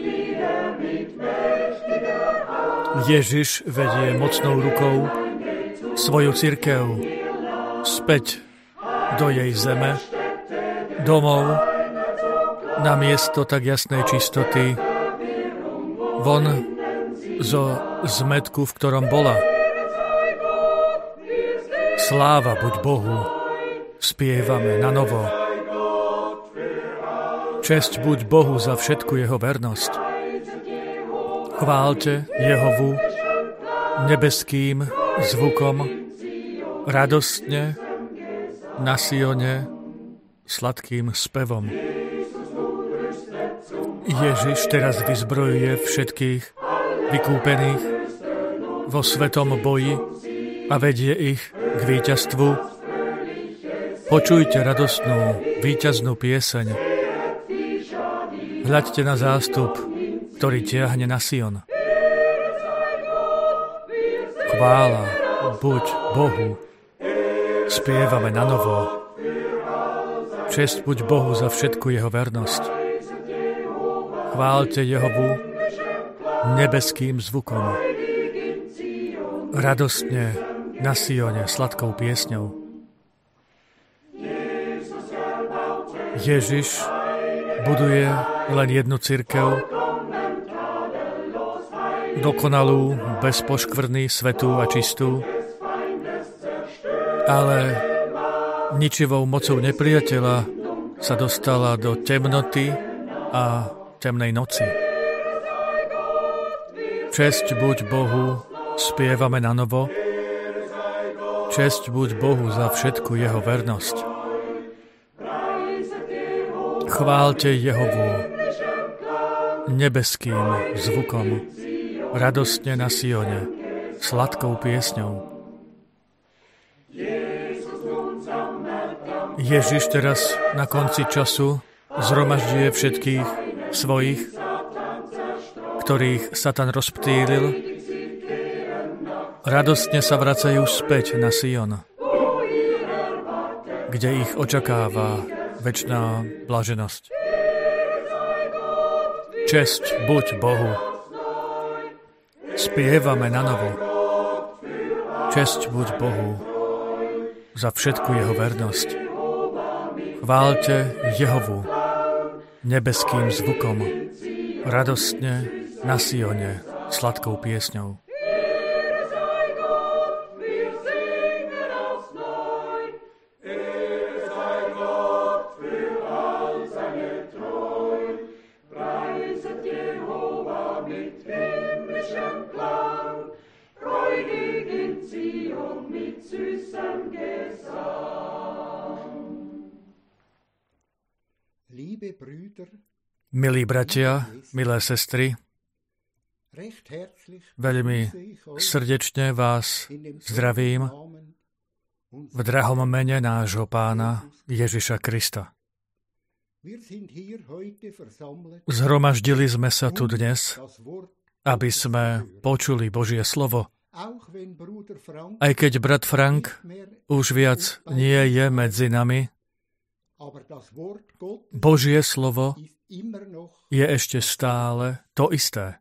Ježiš vedie mocnou rukou svoju cirkev späť do jej zeme, domov, na miesto tak jasnej čistoty, von zo zmätku, v ktorom bola. Sláva buď Bohu, spievame na novo. Česť buď Bohu za všetku jeho vernosť. Chváľte Jehovu nebeským zvukom, radostne na Sione sladkým spevom. Ježiš teraz vyzbrojuje všetkých vykúpených vo svetom boji a vedie ich k víťazstvu. Počujte radostnú víťaznú pieseň. Hľaďte na zástup, ktorý tiahne na Sion. Chvála buď Bohu, spievame na novo. Česť buď Bohu za všetku jeho vernosť. Chváľte Jehovu nebeským zvukom. Radostne na Sione sladkou piesňou. Ježiš buduje len jednu cirkev, dokonalú, bez poškvrny, svätú a čistú, ale ničivou mocou nepriateľa sa dostala do temnoty a temnej noci. Česť buď Bohu, spievame na novo. Česť buď Bohu za všetku jeho vernosť. Chváľte Jehovu nebeským zvukom, radostne na Sione, sladkou piesňou. Ježiš teraz na konci času zhromažďuje všetkých svojich, ktorých Satan rozptýlil, radostne sa vracajú späť na Sion, kde ich očakáva večná blaženosť. Česť buď Bohu. Spievame na novo. Česť buď Bohu za všetku jeho vernosť. Chváľte Jehovu nebeským zvukom, radostne na Sione sladkou piesňou. Milí bratia, milé sestry, veľmi srdečne vás zdravím v drahom mene nášho Pána Ježiša Krista. Zhromaždili sme sa tu dnes, aby sme počuli Božie slovo. Aj keď brat Frank už viac nie je medzi nami, Božie slovo je ešte stále to isté.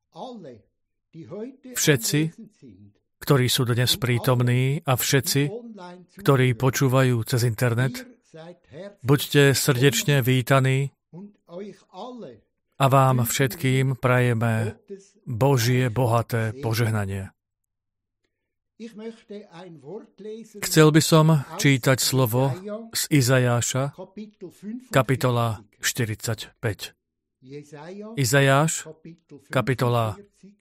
Všetci, ktorí sú dnes prítomní a všetci, ktorí počúvajú cez internet, buďte srdečne vítaní a vám všetkým prajeme Božie bohaté požehnanie. Chcel by som čítať slovo z Izajáša, kapitola 45. Izajáš, kapitola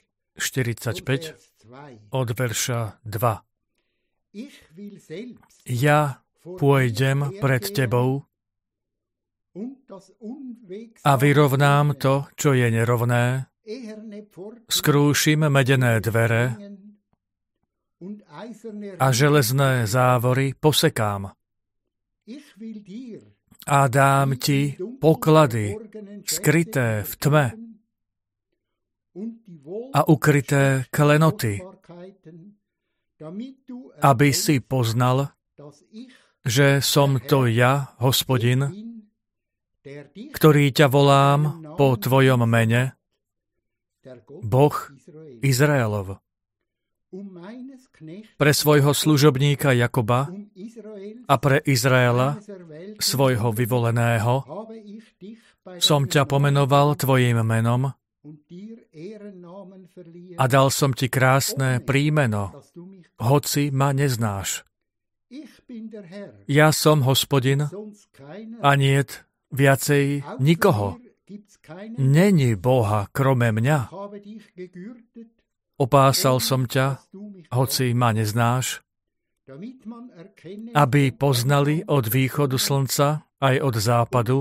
45, od verša 2. Ja pôjdem pred tebou a vyrovnám to, čo je nerovné, skrúšim medené dvere a železné závory posekám. A dám ti poklady skryté v tme a ukryté klenoty, aby si poznal, že som to ja, Hospodin, ktorý ťa volám po tvojom mene, Boh Izraelov. Pre svojho služobníka Jakoba a pre Izraela, svojho vyvoleného, som ťa pomenoval tvojím menom a dal som ti krásne príjmeno, hoci ma neznáš. Ja som Hospodin a niet viacej nikoho. Není Boha krome mňa. Opásal som ťa, hoci ma neznáš, aby poznali od východu slnca aj od západu,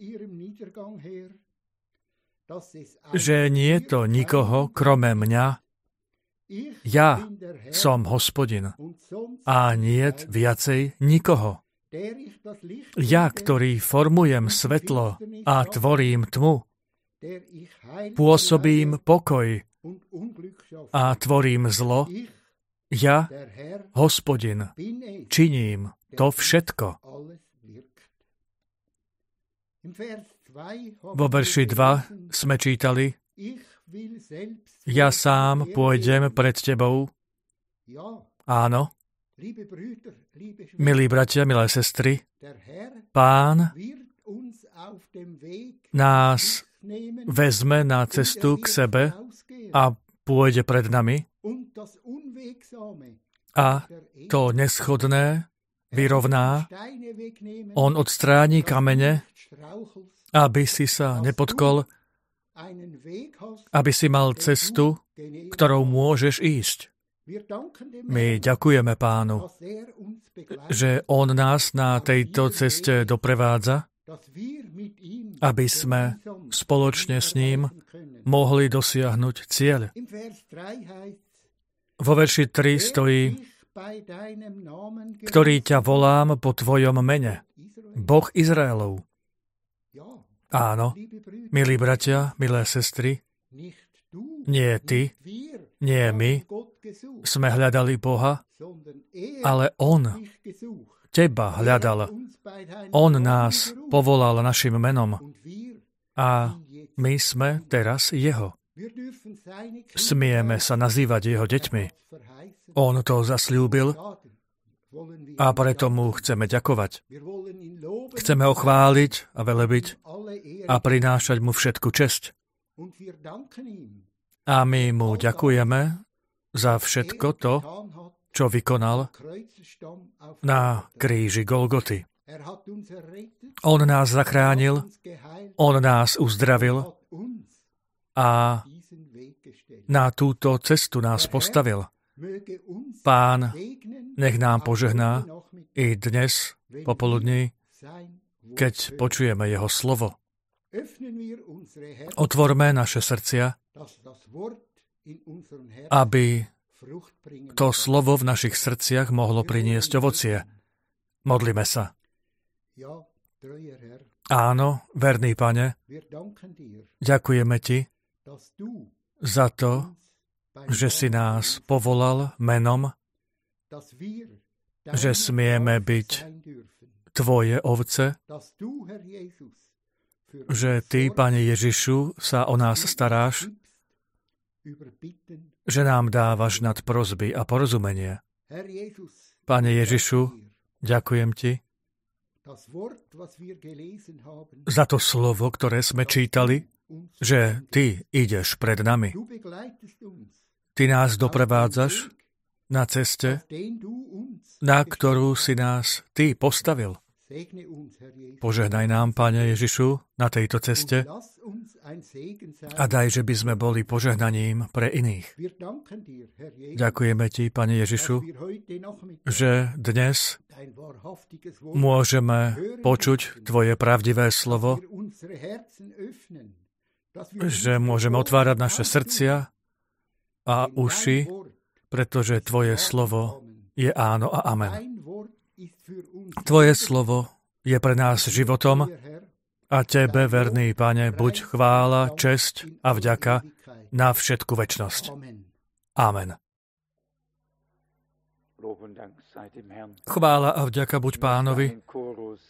že nie je to nikoho krome mňa. Ja som Hospodin a niet viacej nikoho. Ja, ktorý formujem svetlo a tvorím tmu, pôsobím pokoj a tvorím zlo, ja, Hospodin, činím to všetko. Vo verši 2 sme čítali: Ja sám pôjdem pred tebou. Áno, milí bratia, milé sestry, Pán nás vezme na cestu k sebe a pôjde pred nami a to neschodné vyrovná. On odstráni kamene, aby si sa nepotkol, aby si mal cestu, ktorou môžeš ísť. My ďakujeme Pánu, že On nás na tejto ceste doprevádza, aby sme spoločne s ním mohli dosiahnuť cieľ. Vo verši 3 stojí: Ktorý ťa volám po tvojom mene, Boh Izraelov. Áno, milí bratia, milé sestry, nie ty, nie my sme hľadali Boha, ale On teba hľadal. On nás povolal našim menom a my sme teraz Jeho. Smieme sa nazývať Jeho deťmi. On to zasľúbil a preto mu chceme ďakovať. Chceme ho chváliť a velebiť a prinášať mu všetku česť. A my mu ďakujeme za všetko to, čo vykonal na kríži Golgoty. On nás zachránil, on nás uzdravil a na túto cestu nás postavil. Pán nech nám požehná i dnes popoludní, keď počujeme Jeho slovo. Otvorme naše srdcia, aby to slovo v našich srdciach mohlo priniesť ovocie. Modlíme sa. Áno, verný Pane, ďakujeme Ti za to, že si nás povolal menom, že smieme byť Tvoje ovce, že Ty, Pane Ježišu, sa o nás staráš, že nám dávaš nad prosby a porozumenie. Pane Ježišu, ďakujem Ti za to slovo, ktoré sme čítali, že Ty ideš pred nami. Ty nás doprevádzaš na ceste, na ktorú si nás Ty postavil. Požehnaj nám, Pane Ježišu, na tejto ceste a daj, že by sme boli požehnaním pre iných. Ďakujeme Ti, Pane Ježišu, že dnes môžeme počuť Tvoje pravdivé slovo, že môžeme otvárať naše srdcia a uši, pretože Tvoje slovo je áno a amen. Tvoje slovo je pre nás životom a Tebe, verný Pane, buď chvála, česť a vďaka na všetku večnosť. Amen. Chvála a vďaka buď Pánovi.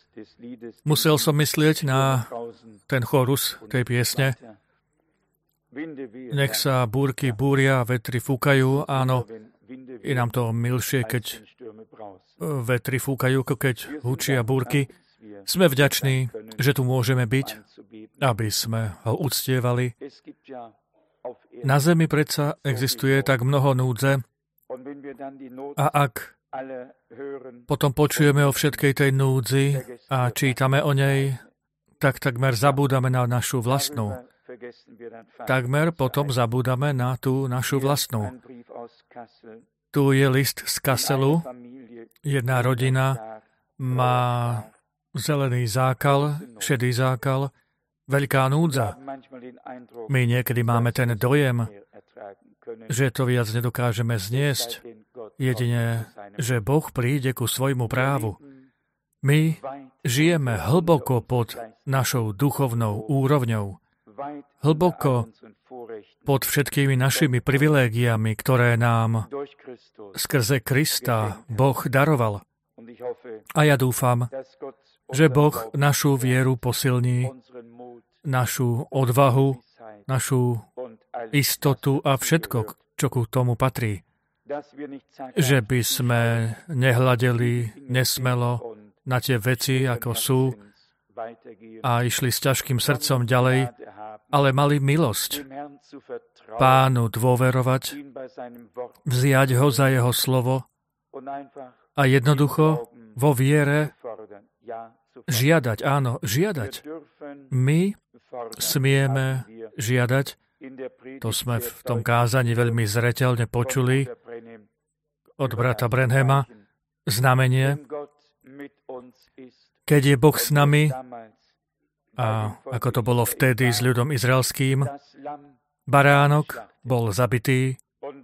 Musel som myslieť na ten chorus tej piesne. nech sa búrky búria, vetry fúkajú. Áno, je nám to milšie, keď vetry fúkajú, ako keď hučia búrky. Sme vďační, že tu môžeme byť, aby sme ho uctievali. Na zemi predsa existuje tak mnoho núdze a ak potom počujeme o všetkej tej núdzi a čítame o nej, tak takmer zabúdame na našu vlastnú. Takmer potom zabúdame na tú našu vlastnú. Tu je list z Kasselu. Jedna rodina má zelený zákal, šedý zákal, veľká núdza. My niekedy máme ten dojem, že to viac nedokážeme zniesť. Jedine, že Boh príde ku svojmu právu. My žijeme hlboko pod našou duchovnou úrovňou. Hlboko pod všetkými našimi privilégiami, ktoré nám skrze Krista Boh daroval. A ja dúfam, že Boh našu vieru posilní, našu odvahu, našu istotu a všetko, čo ku tomu patrí. Že by sme nehľadeli nesmelo na tie veci, ako sú, a išli s ťažkým srdcom ďalej, ale mali milosť Pánu dôverovať, vziať ho za jeho slovo a jednoducho vo viere žiadať. Áno, žiadať. My smieme žiadať. To sme v tom kázaní veľmi zreteľne počuli od brata Branhama. Znamenie, keď je Boh s nami, a ako to bolo vtedy s ľudom izraelským, baránok bol zabitý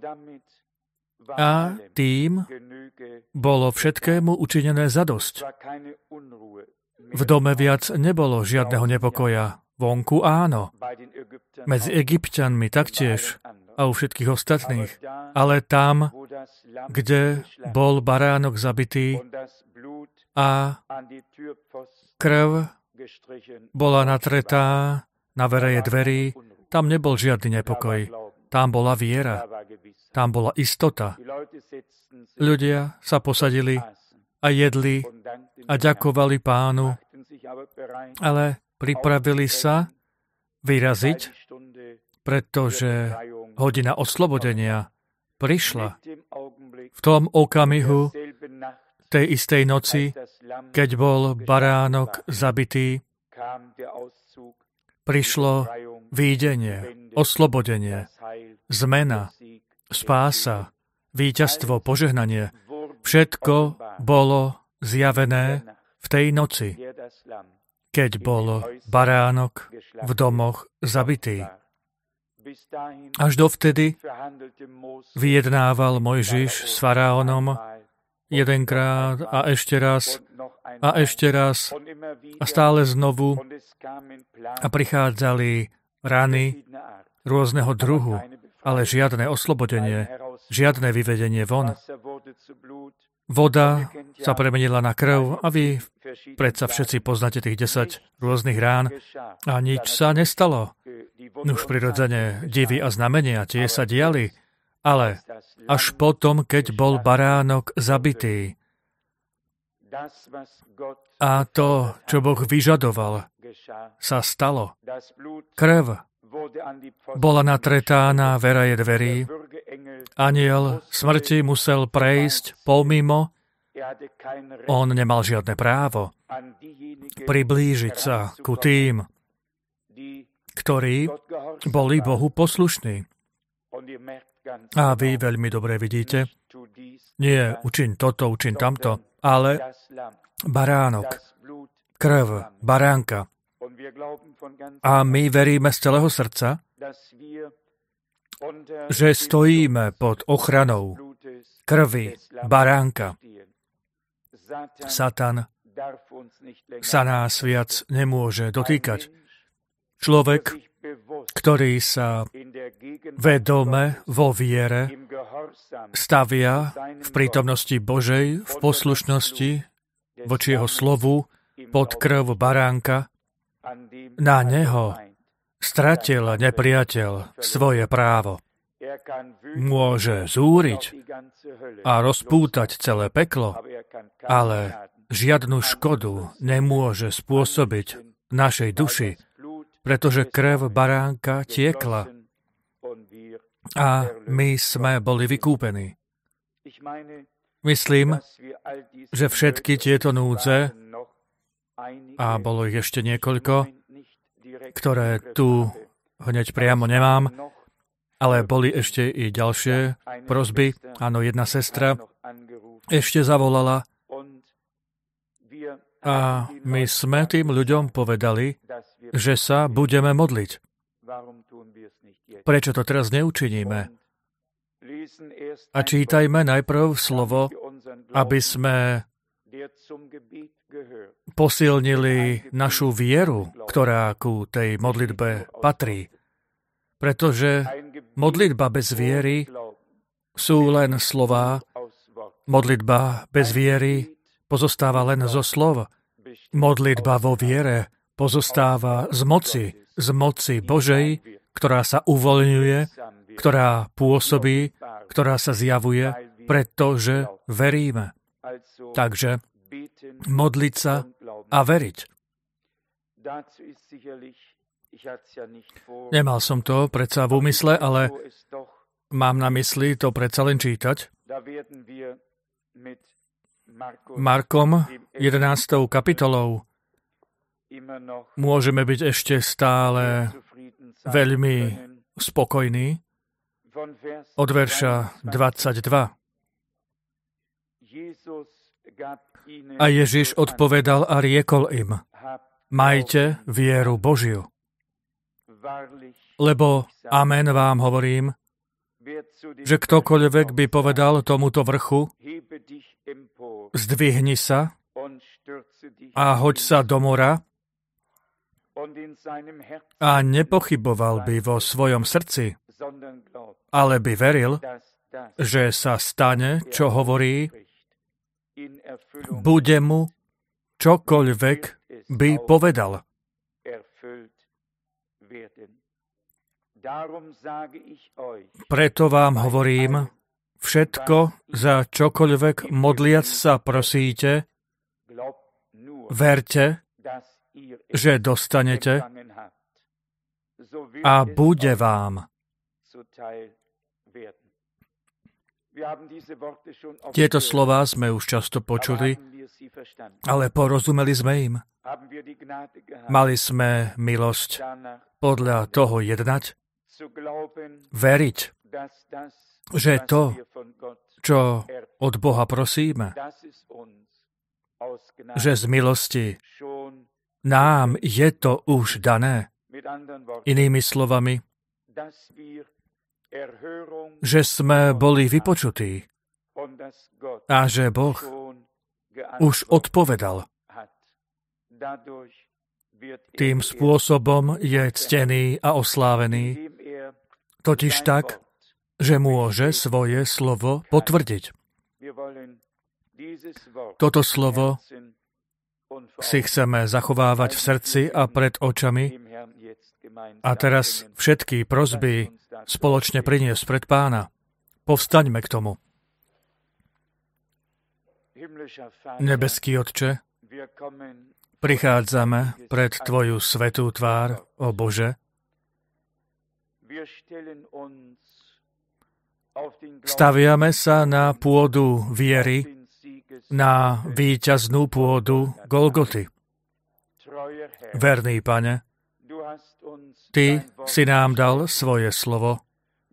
a tým bolo všetkému učinené zadosť. V dome viac nebolo žiadneho nepokoja. Vonku áno. Medzi Egypťanmi taktiež a u všetkých ostatných. Ale tam, kde bol baránok zabitý a krv bola natretá na vereje dverí, tam nebol žiadny nepokoj. Tam bola viera. Tam bola istota. Ľudia sa posadili a jedli a ďakovali Pánu, ale pripravili sa vyraziť, pretože hodina oslobodenia prišla v tom okamihu tej istej noci, keď bol baránok zabitý, prišlo výjdenie, oslobodenie, zmena, spása, víťazstvo, požehnanie. Všetko bolo zjavené v tej noci, keď bol baránok v domoch zabitý. Až dovtedy vyjednával Mojžiš s faraónom jedenkrát a ešte raz a stále znovu a prichádzali rany rôzneho druhu, ale žiadne oslobodenie, žiadne vyvedenie von. Voda sa premenila na krv a vy predsa všetci poznáte tých 10 rôznych rán a nič sa nestalo. Už prirodzene divy a znamenia tie sa diali, ale až potom, keď bol baránok zabitý. A to, čo Boh vyžadoval, sa stalo. Krv bola natretá na veraje dverí. Anjel smrti musel prejsť pomimo. On nemal žiadne právo priblížiť sa ku tým, ktorí boli Bohu poslušní. A vy veľmi dobre vidíte, nie učiň toto, učiň tamto, ale baránok, krv, baránka. A my veríme z celého srdca, že stojíme pod ochranou krvi baránka. Satan sa nás viac nemôže dotýkať. Človek, ktorý sa vedome vo viere stavia v prítomnosti Božej, v poslušnosti voči jeho slovu pod krv baránka, na neho stratil nepriateľ svoje právo. Môže zúriť a rozpútať celé peklo, ale žiadnu škodu nemôže spôsobiť našej duši, pretože krev baránka tiekla a my sme boli vykúpení. Myslím, že všetky tieto núdze, a bolo ich ešte niekoľko, ktoré tu hneď priamo nemám, ale boli ešte i ďalšie prosby. Áno, jedna sestra ešte zavolala a my sme tým ľuďom povedali, že sa budeme modliť. Prečo to teraz neučiníme? A čítajme najprv slovo, aby sme posilnili našu vieru, ktorá ku tej modlitbe patrí. Pretože modlitba bez viery sú len slová, modlitba bez viery pozostáva len zo slov. Modlitba vo viere pozostáva z moci Božej, ktorá sa uvoľňuje, ktorá pôsobí, ktorá sa zjavuje, pretože veríme. Takže modliť sa a veriť. Nemal som to predsa v úmysle, ale mám na mysli to predsa len čítať. Markom 11. kapitolou môžeme byť ešte stále veľmi spokojní. Od verša 22. A Ježiš odpovedal a riekol im, majte vieru Božiu. Lebo amen vám hovorím, že ktokoľvek by povedal tomuto vrchu, zdvihni sa a hoď sa do mora, a nepochyboval by vo svojom srdci, ale by veril, že sa stane, čo hovorí, bude mu čokoľvek by povedal. Preto vám hovorím, všetko, za čokoľvek modliac sa prosíte, verte, že dostanete a bude vám. Tieto slová sme už často počuli, ale porozumeli sme im. Mali sme milosť podľa toho jednať, veriť, že to, čo od Boha prosíme, že z milosti nám je to už dané. Inými slovami, že sme boli vypočutí a že Boh už odpovedal. Tým spôsobom je ctený a oslávený, totiž tak, že môže svoje slovo potvrdiť. Toto slovo si chceme zachovávať v srdci a pred očami a teraz všetky prosby spoločne priniesť pred Pána. Povstaňme k tomu. Nebeský Otče, prichádzame pred Tvoju svätú tvár, o Bože. Staviame sa na pôdu viery, na víťaznú pôdu Golgoty. Verný Pane, Ty si nám dal svoje slovo.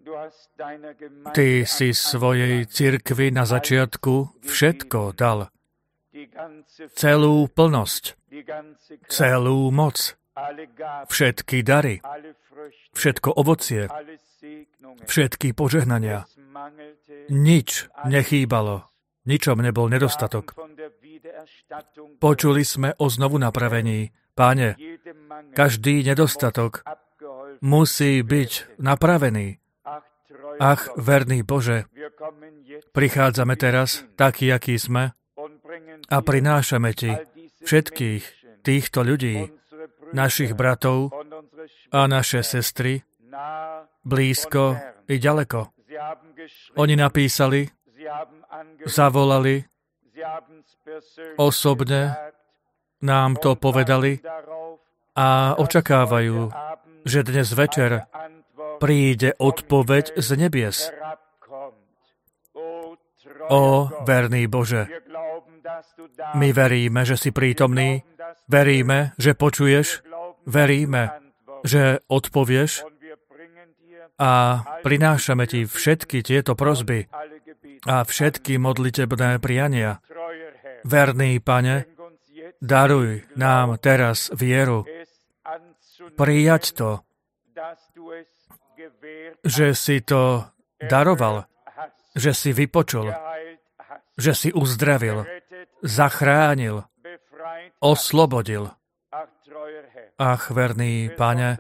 Ty si svojej cirkvi na začiatku všetko dal. Celú plnosť, celú moc, všetky dary, všetko ovocie, všetky požehnania. Nič nechýbalo, ničom nebol nedostatok. Počuli sme o znovu napravení. Páne, každý nedostatok musí byť napravený. Ach, verný Bože, prichádzame teraz, takí, akí sme, a prinášame Ti všetkých týchto ľudí, našich bratov a naše sestry, blízko i ďaleko. Oni napísali, zavolali, osobne nám to povedali a očakávajú, že dnes večer príde odpoveď z nebies. Ó, verný Bože, my veríme, že si prítomný, veríme, že počuješ, veríme, že odpovieš a prinášame Ti všetky tieto prosby a všetky modlitebné priania. Verný Pane, daruj nám teraz vieru, prijať to, že si to daroval, že si vypočul, že si uzdravil, zachránil, oslobodil. Ach, verný Pane,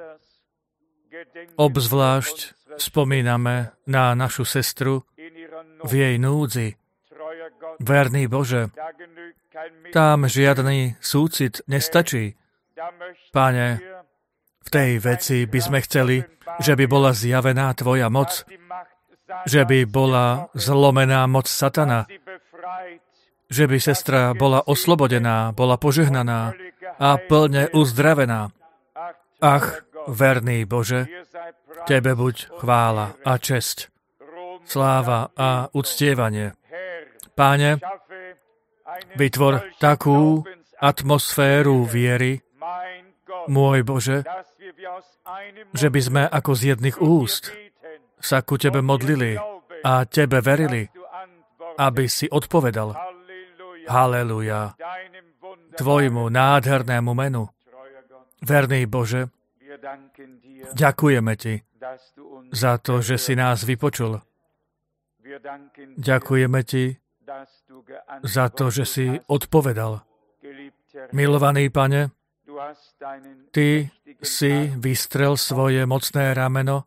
obzvlášť spomíname na našu sestru v jej núdzi. Verný Bože, tam žiadny súcit nestačí. Pane, v tej veci by sme chceli, že by bola zjavená Tvoja moc, že by bola zlomená moc satana, že by sestra bola oslobodená, bola požehnaná a plne uzdravená. Ach, verný Bože, Tebe buď chvála a česť, sláva a uctievanie. Páne, vytvor takú atmosféru viery, môj Bože, že by sme ako z jedných úst sa ku Tebe modlili a Tebe verili, aby si odpovedal. Halelúja. Tvojmu nádhernému menu. Verný Bože, ďakujeme Ti za to, že si nás vypočul. Ďakujeme Ti za to, že si odpovedal. Milovaný Pane, Ty si vystrel svoje mocné rameno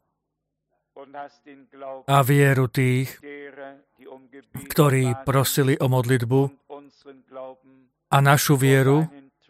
a vieru tých, ktorí prosili o modlitbu, a našu vieru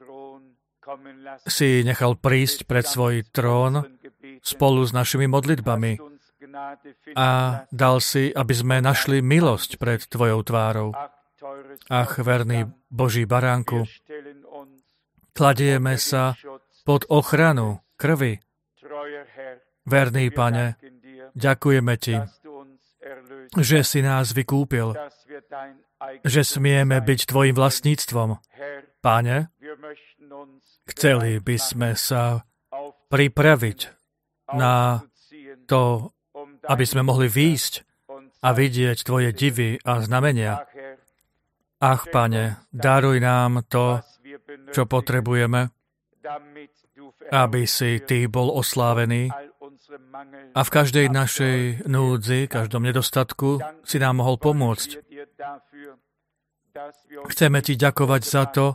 si nechal prísť pred svoj trón spolu s našimi modlitbami a dal si, aby sme našli milosť pred Tvojou tvárou. Ach, verný Boží baránku, kladieme sa pod ochranu krvi. Verný Pane, ďakujeme Ti, že si nás vykúpil, že smieme byť Tvojim vlastníctvom. Pane, chceli by sme sa pripraviť na to, aby sme mohli výjsť a vidieť Tvoje divy a znamenia. Ach, Pane, daruj nám to, čo potrebujeme, aby si Ty bol oslávený a v každej našej núdzi, každom nedostatku si nám mohol pomôcť. Chceme Ti ďakovať za to,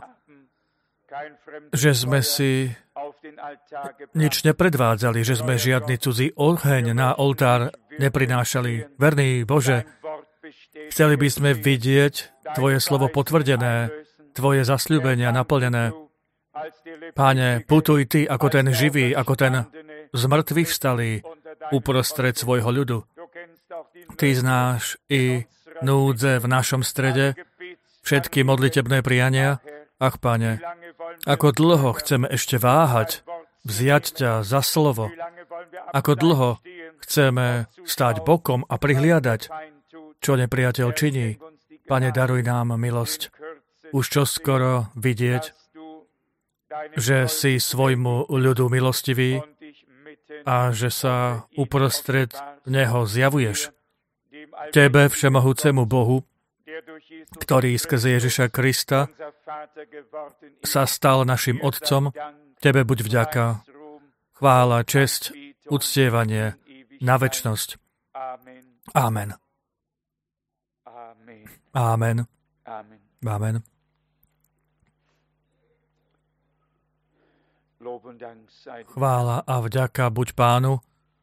že sme si nič nepredvádzali, že sme žiadny cudzí oheň na oltár neprinášali. Verný Bože, chceli by sme vidieť Tvoje slovo potvrdené, Tvoje zasľúbenia naplnené. Páne, putuj Ty ako ten živý, ako ten z mŕtvych vstalý uprostred svojho ľudu. Ty znáš i núdze v našom strede, všetky modlitebné priania. Ach, Pane, ako dlho chceme ešte váhať, vziať ťa za slovo. Ako dlho chceme stáť bokom a prihliadať, čo nepriateľ činí. Pane, daruj nám milosť. Už čoskoro vidieť, že si svojmu ľudu milostivý a že sa uprostred neho zjavuješ. Tebe, všemohúcemu Bohu, ktorý skrze Ježiša Krista sa stal našim Otcom, Tebe buď vďaka, chvála, česť, uctievanie na večnosť. Amen. Amen. Amen. Chvála a vďaka buď Pánu.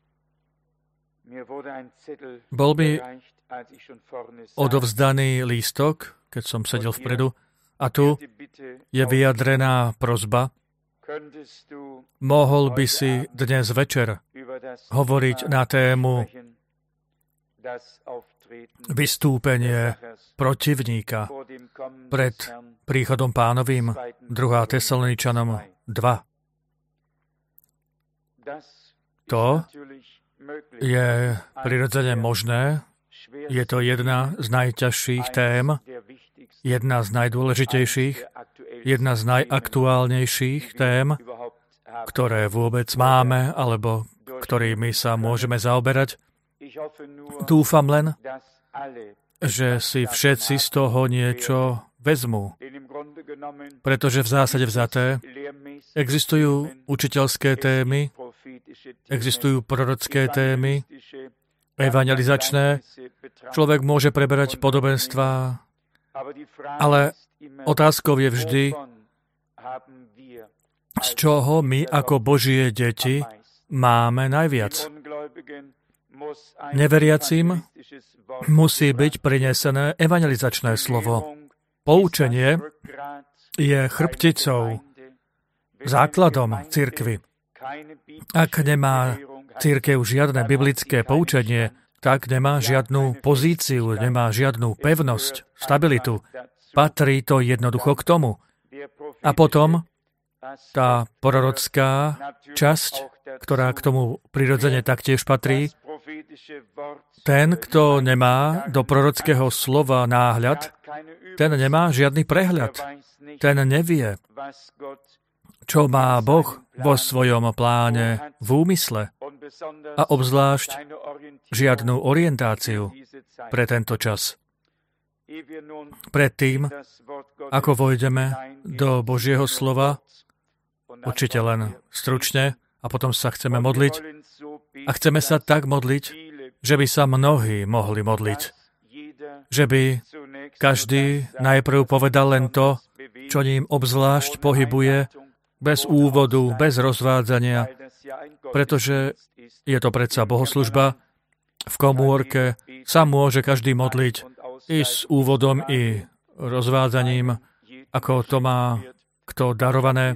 Bol mi odovzdaný lístok, keď som sedel vpredu, a tu je vyjadrená prosba. mohol by si dnes večer hovoriť na tému vystúpenie protivníka pred príchodom Pánovým, 2. Tesaloničanom 2. To je prirodzene možné. Je to jedna z najťažších tém, jedna z najdôležitejších, jedna z najaktuálnejších tém, ktoré vôbec máme, alebo ktorými sa môžeme zaoberať. Dúfam len, že si všetci z toho niečo vezmú. Pretože v zásade vzaté existujú učiteľské témy, existujú prorocké témy, evangelizačné. Človek môže preberať podobenstvá, ale otázkou je vždy, z čoho my ako Božie deti máme najviac. Neveriacim musí byť prinesené evangelizačné slovo. Poučenie je chrbticou, základom cirkvi. Ak nemá cirkev žiadne biblické poučenie, tak nemá žiadnu pozíciu, nemá žiadnu pevnosť, stabilitu. Patrí to jednoducho k tomu. A potom tá prorocká časť, ktorá k tomu prirodzene taktiež patrí, ten, kto nemá do prorockého slova náhľad, ten nemá žiadny prehľad. Ten nevie, čo má Boh vo svojom pláne v úmysle a obzvlášť žiadnu orientáciu pre tento čas. Predtým, ako vojdeme do Božieho slova, určite len stručne, a potom sa chceme modliť. A chceme sa tak modliť, že by sa mnohí mohli modliť. Že by každý najprv povedal len to, čo ním obzvlášť pohybuje, bez úvodu, bez rozvádzania, pretože je to predsa bohoslužba. V komórke sa môže každý modliť i s úvodom, i rozvádzaním, ako to má kto darované.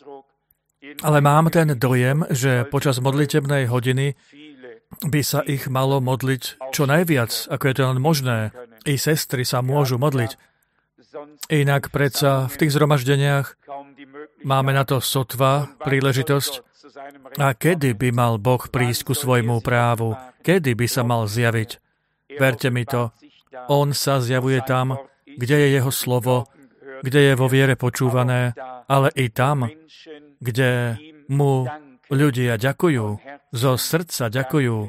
Ale mám ten dojem, že počas modlitebnej hodiny by sa ich malo modliť čo najviac, ako je to len možné. I sestry sa môžu modliť. Inak predsa v tých zhromaždeniach máme na to sotva príležitosť. A kedy by mal Boh prísť ku svojmu právu? Kedy by sa mal zjaviť? Verte mi to, on sa zjavuje tam, kde je jeho slovo, kde je vo viere počúvané, ale i tam, kde mu ľudia ďakujú, zo srdca ďakujú,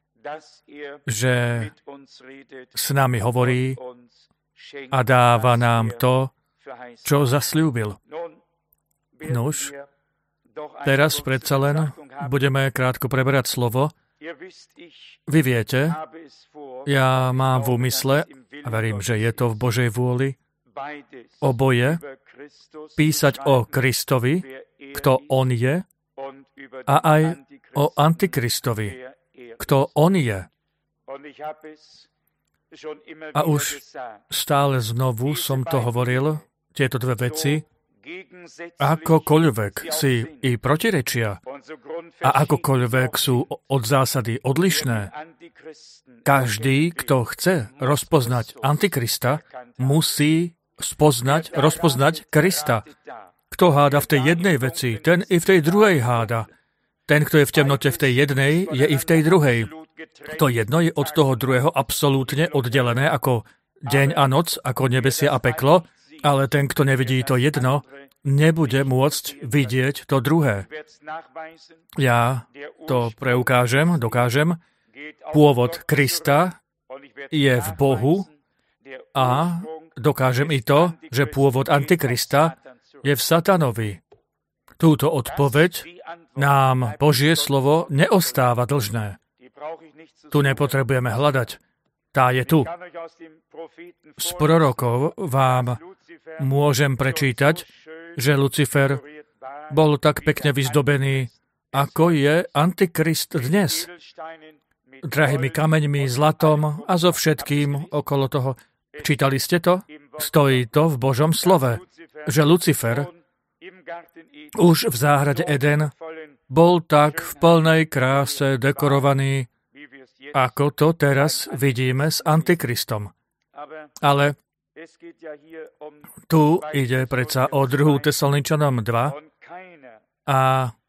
že s nami hovorí a dáva nám to, čo zasľúbil. Nuž, teraz predsa len budeme krátko preberať slovo. Vy viete, ja mám v úmysle, a verím, že je to v Božej vôli, oboje, písať o Kristovi, kto on je, a aj o Antikristovi, kto on je. A už stále znovu som to hovoril, tieto dve veci, akokoľvek si i protirečia a akokoľvek sú od zásady odlišné, každý, kto chce rozpoznať Antikrista, musí rozpoznať Krista. Kto háda v tej jednej veci, ten i v tej druhej háda. Ten, kto je v temnote v tej jednej, je i v tej druhej. To jedno je od toho druhého absolútne oddelené ako deň a noc, ako nebesia a peklo, ale ten, kto nevidí to jedno, nebude môcť vidieť to druhé. Ja to dokážem. Pôvod Krista je v Bohu a dokážem i to, že pôvod Antikrista je v Satanovi. Túto odpoveď nám Božie slovo neostáva dlžné. Tu nepotrebujeme hľadať. Tá je tu. Z prorokov vám môžem prečítať, že Lucifer bol tak pekne vyzdobený, ako je Antikrist dnes. Drahými kameňmi, zlatom a so všetkým okolo toho. Čítali ste to? Stojí to v Božom slove, že Lucifer už v záhrade Eden bol tak v plnej kráse dekorovaný, ako to teraz vidíme s Antikristom. Ale tu ide predsa o 2. Tesaloničanom 2 a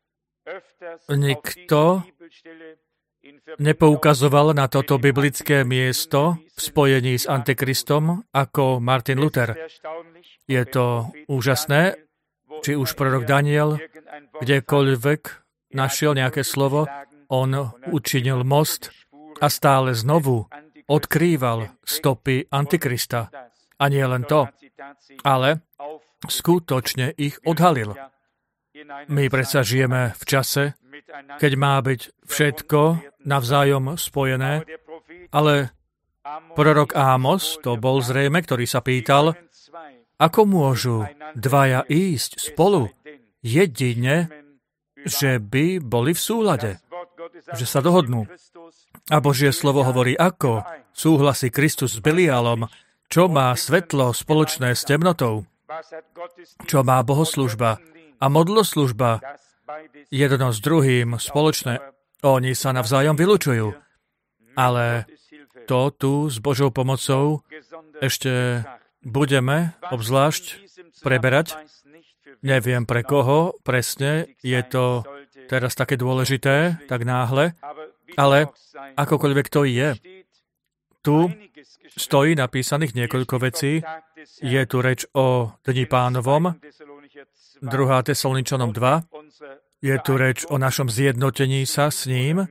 nikto nepoukazoval na toto biblické miesto v spojení s Antikristom ako Martin Luther. Je to úžasné, či už prorok Daniel kdekoľvek našiel nejaké slovo, on učinil most a stále znovu odkrýval stopy Antikrista. A nie len to, ale skutočne ich odhalil. My predsa žijeme v čase, keď má byť všetko navzájom spojené, ale prorok Ámos, to bol zrejme, ktorý sa pýtal, ako môžu dvaja ísť spolu jedine, že by boli v súlade, že sa dohodnú. A Božie slovo hovorí, ako súhlasí Kristus s Beliálom, čo má svetlo spoločné s temnotou, čo má bohoslužba a modloslužba jedno s druhým spoločné. Oni sa navzájom vylučujú. Ale to tu s Božou pomocou ešte budeme obzvlášť preberať. Neviem pre koho presne je to teraz také dôležité, tak náhle, ale akokoľvek to je. Tu stojí napísaných niekoľko vecí. Je tu reč o Dni Pánovom, 2. Tesaloničanom 2. Je tu reč o našom zjednotení sa s ním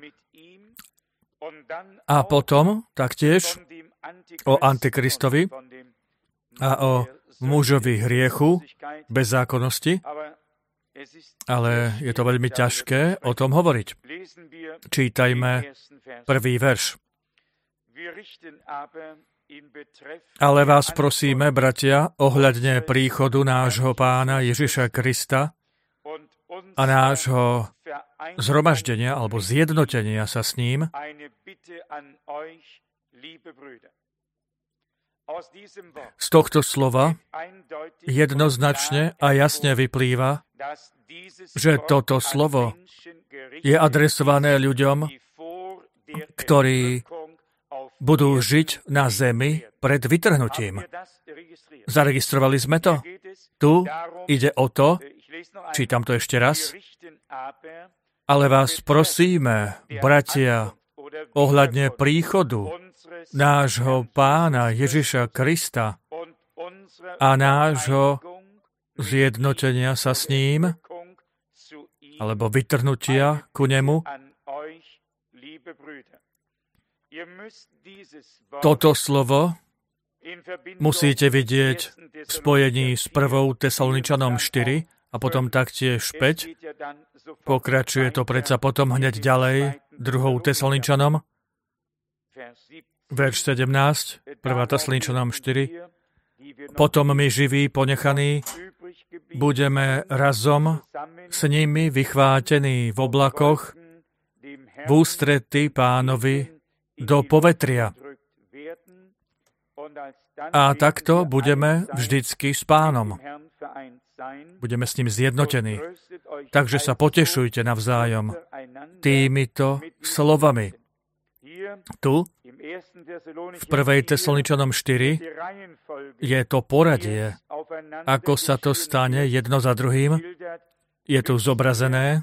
a potom taktiež o Antikristovi a o mužovi hriechu, bezzákonnosti, ale je to veľmi ťažké o tom hovoriť. Čítajme prvý verš. Ale vás prosíme, bratia, ohľadne príchodu nášho Pána Ježiša Krista a nášho zhromaždenia alebo zjednotenia sa s ním, z tohto slova jednoznačne a jasne vyplýva, že toto slovo je adresované ľuďom, ktorí budú žiť na zemi pred vytrhnutím. Zaregistrovali sme to? Tu ide o to, čítam to ešte raz, ale vás prosíme, bratia, ohľadne príchodu nášho Pána Ježiša Krista a nášho zjednotenia sa s ním, alebo vytrhnutia ku nemu. Toto slovo musíte vidieť v spojení s 1. Tesaloničanom 4 a potom taktiež 5. Pokračuje to predsa potom hneď ďalej 2. Tesaloničanom, verš 17, 1. Tesaloničanom 4. Potom my živí, ponechaní, budeme razom s nimi vychvátení v oblakoch v ústrety Pánovi do povetria. A takto budeme vždycky s Pánom. Budeme s ním zjednotení. Takže sa potešujte navzájom týmito slovami. Tu, v 1. Tesaloničanom 4, je to poradie, ako sa to stane jedno za druhým. Je tu zobrazené,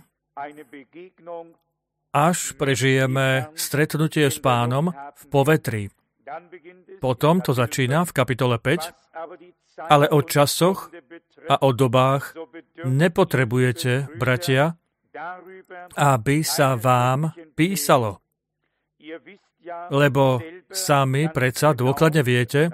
až prežijeme stretnutie s Pánom v povetri. Potom to začína v kapitole 5, ale o časoch a o dobách nepotrebujete, bratia, aby sa vám písalo. Lebo sami predsa dôkladne viete,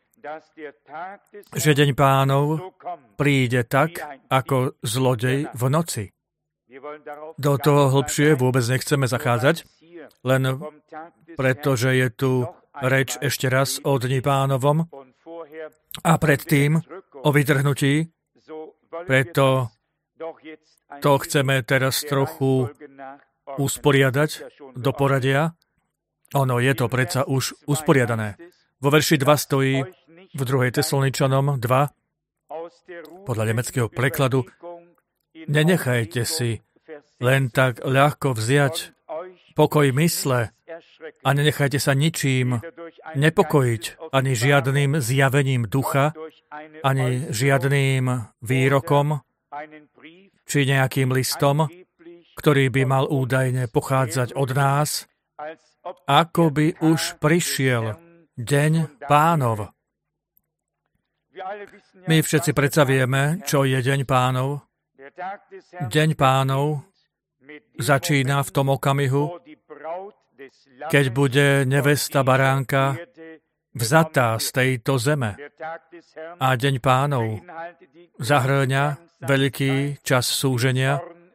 že deň Pánov príde tak, ako zlodej v noci. Do toho hlbšie vôbec nechceme zachádzať, len pretože je tu reč ešte raz o Dni Pánovom a predtým o vytrhnutí, preto to chceme teraz trochu usporiadať do poradia. Ono je to predsa už usporiadané. Vo verši 2 stojí v 2. Tesaloničanom 2, podľa nemeckého prekladu, Nenechajte si len tak ľahko vziať pokoj mysle a nenechajte sa ničím nepokojiť, ani žiadnym zjavením ducha, ani žiadnym výrokom, či nejakým listom, ktorý by mal údajne pochádzať od nás, ako by už prišiel deň Pánov. My všetci predsa vieme, čo je deň Pánov. Deň Pánov začína v tom okamihu, keď bude nevesta baránka vzatá z tejto zeme. A deň Pánov zahrňa veľký čas súženia,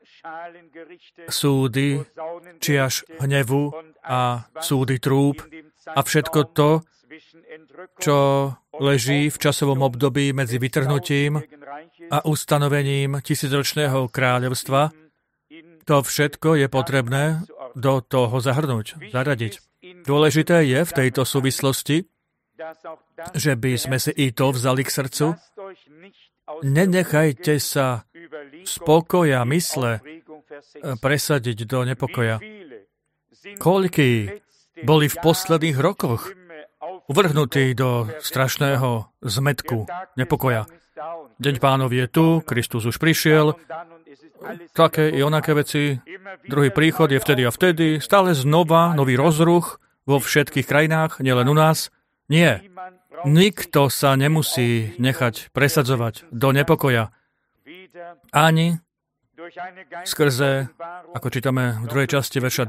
súdy, čiaž hnevu a súdy trúb a všetko to, čo leží v časovom období medzi vytrhnutím a ustanovením tisícročného kráľovstva, to všetko je potrebné do toho zahrnúť, zaradiť. Dôležité je v tejto súvislosti, že by sme si i to vzali k srdcu. Nenechajte sa z pokoja mysle presadiť do nepokoja. Koľkí boli v posledných rokoch uvrhnutí do strašného zmätku, nepokoja. Deň Pánov je tu, Kristus už prišiel, také i onaké veci, druhý príchod je vtedy a vtedy, stále znova nový rozruch vo všetkých krajinách, nielen u nás. Nie, nikto sa nemusí nechať presadzovať do nepokoja. Ani skrze, ako čítame v druhej časti verša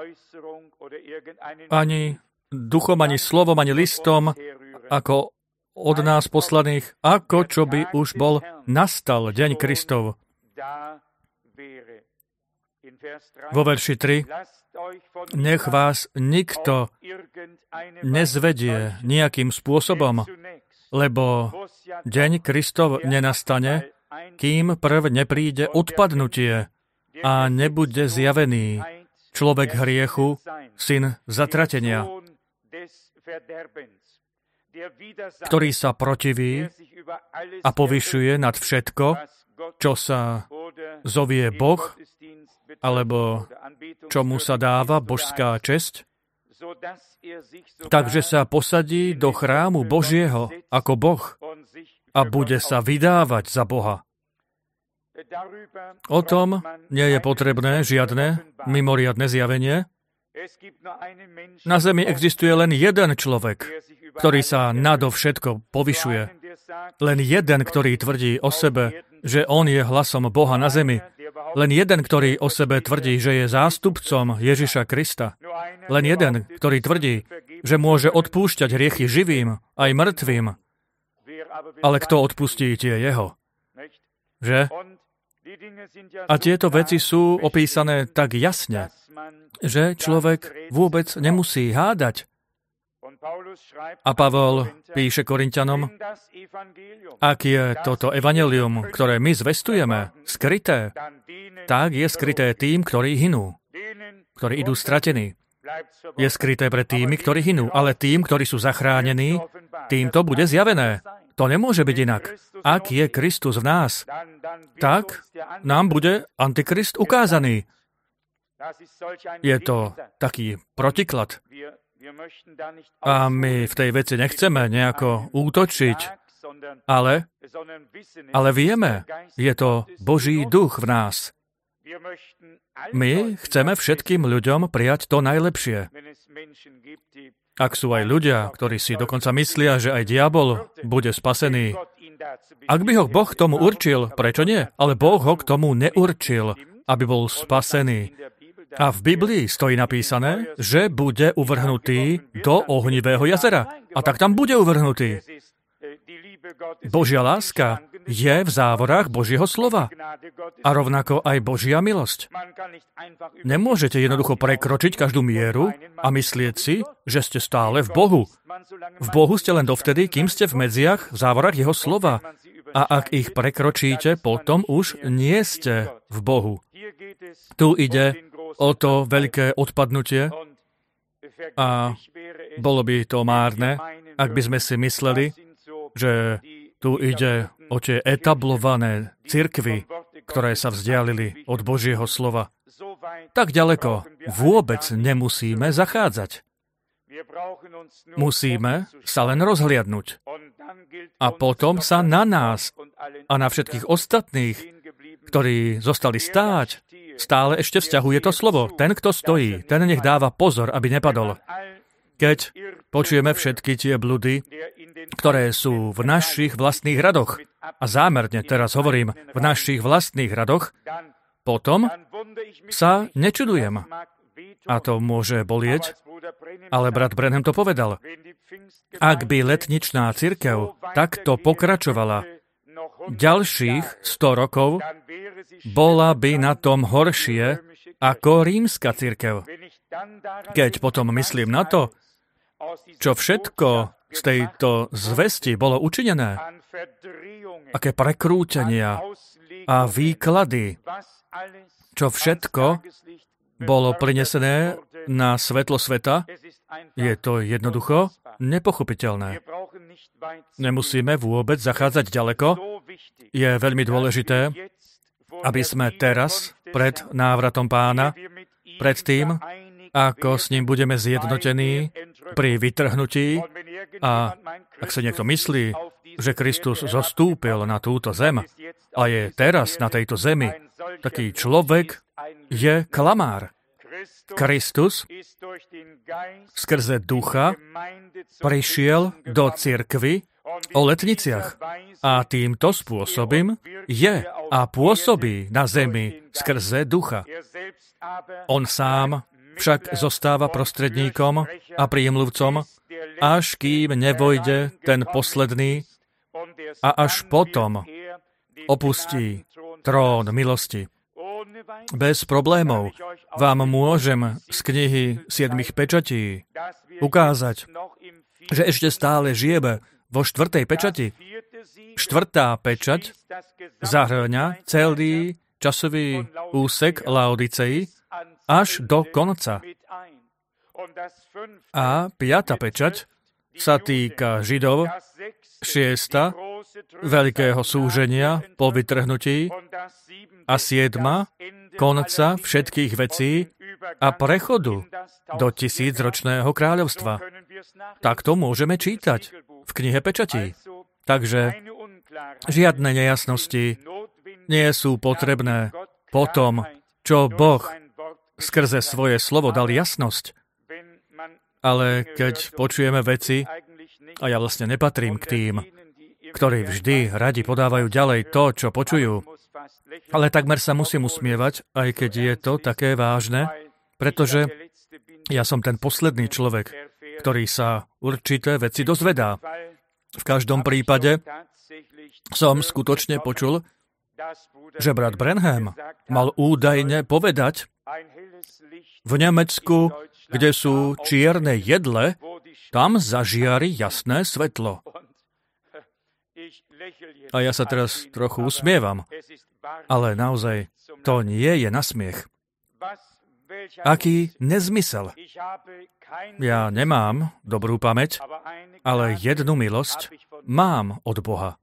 2, ani duchom, ani slovom, ani listom, ako od nás poslaných, ako čo by už bol nastal deň Kristov. Vo verši 3, nech vás nikto nezvedie nejakým spôsobom, lebo deň Kristov nenastane, kým prv nepríde odpadnutie a nebude zjavený človek hriechu, syn zatratenia, ktorý sa protiví a povyšuje nad všetko, čo sa zovie Boh, alebo čomu sa dáva božská česť, takže sa posadí do chrámu Božieho ako Boh a bude sa vydávať za Boha. O tom nie je potrebné žiadne mimoriadne zjavenie. Na zemi existuje len jeden človek, ktorý sa nadovšetko povyšuje. Len jeden, ktorý tvrdí o sebe, že on je hlasom Boha na zemi. Len jeden, ktorý o sebe tvrdí, že je zástupcom Ježiša Krista. Len jeden, ktorý tvrdí, že môže odpúšťať hriechy živým aj mŕtvým. Ale kto odpustí tie jeho? Že? A tieto veci sú opísané tak jasne, že človek vôbec nemusí hádať. A Pavol píše Korinťanom, ak je toto evanjelium, ktoré my zvestujeme, skryté, tak je skryté tým, ktorí hynú, ktorí idú stratení. Je skryté pre tými, ktorí hynú, ale tým, ktorí sú zachránení, tým to bude zjavené. To nemôže byť inak. Ak je Kristus v nás, tak nám bude Antikrist ukázaný. Je to taký protiklad. A my v tej veci nechceme nejako útočiť, ale vieme, je to Boží duch v nás. My chceme všetkým ľuďom prijať to najlepšie. Ak sú aj ľudia, ktorí si dokonca myslia, že aj diabol bude spasený, ak by ho Boh k tomu určil, prečo nie? Ale Boh ho k tomu neurčil, aby bol spasený. A v Biblii stojí napísané, že bude uvrhnutý do ohnivého jazera. A tak tam bude uvrhnutý. Božia láska je v závorách Božieho slova. A rovnako aj Božia milosť. Nemôžete jednoducho prekročiť každú mieru a myslieť si, že ste stále v Bohu. V Bohu ste len dovtedy, kým ste v medziach, v závorách Jeho slova. A ak ich prekročíte, potom už nie ste v Bohu. Tu ide o to veľké odpadnutie a bolo by to márne, ak by sme si mysleli, že tu ide o tie etablované cirkvy, ktoré sa vzdialili od Božieho slova. Tak ďaleko vôbec nemusíme zachádzať. Musíme sa len rozhliadnuť. A potom sa na nás a na všetkých ostatných, ktorí zostali stáť, stále ešte vzťahuje to slovo. Ten, kto stojí, ten nech dáva pozor, aby nepadol. Keď počujeme všetky tie bludy, ktoré sú v našich vlastných radoch, a zámerne teraz hovorím v našich vlastných radoch, potom sa nečudujem. A to môže bolieť, ale brat Branham to povedal. Ak by letničná cirkev takto pokračovala ďalších 100 rokov, bola by na tom horšie ako rímska cirkev. Keď potom myslím na to, čo všetko z tejto zvesti bolo učinené, aké prekrútenia a výklady, čo všetko bolo prinesené na svetlo sveta, je to jednoducho nepochopiteľné. Nemusíme vôbec zachádzať ďaleko. Je veľmi dôležité, aby sme teraz, pred návratom Pána, pred tým, ako s ním budeme zjednotení pri vytrhnutí, a ak sa niekto myslí, že Kristus zostúpil na túto zem a je teraz na tejto zemi, taký človek je klamár. Kristus skrze ducha prišiel do cirkvi o letniciach a týmto spôsobom je a pôsobí na zemi skrze ducha. On sám však zostáva prostredníkom a prímluvcom, až kým nevojde ten posledný a až potom opustí trón milosti. Bez problémov vám môžem z knihy 7 pečatí ukázať, že ešte stále žijeme vo 4. pečati. 4. pečať zahŕňa celý časový úsek Laodicei až do konca. A 5. pečať sa týka Židov, 6. veľkého súženia po vytrhnutí a 7. konca všetkých vecí a prechodu do 1000-ročného kráľovstva. Takto môžeme čítať v knihe pečatí. Takže žiadne nejasnosti nie sú potrebné po tom, čo Boh skrze svoje slovo dal jasnosť. Ale keď počujeme veci, a ja vlastne nepatrím k tým, ktorí vždy radi podávajú ďalej to, čo počujú, ale takmer sa musím usmievať, aj keď je to také vážne, pretože ja som ten posledný človek, ktorý sa určité veci dozvedá. V každom prípade som skutočne počul, že brat Branham mal údajne povedať, v Nemecku, kde sú čierne jedle, tam zažiari jasné svetlo. A ja sa teraz trochu usmievam, ale naozaj to nie je na smiech. Aký nezmysel. Ja nemám dobrú pamäť, ale jednu milosť mám od Boha.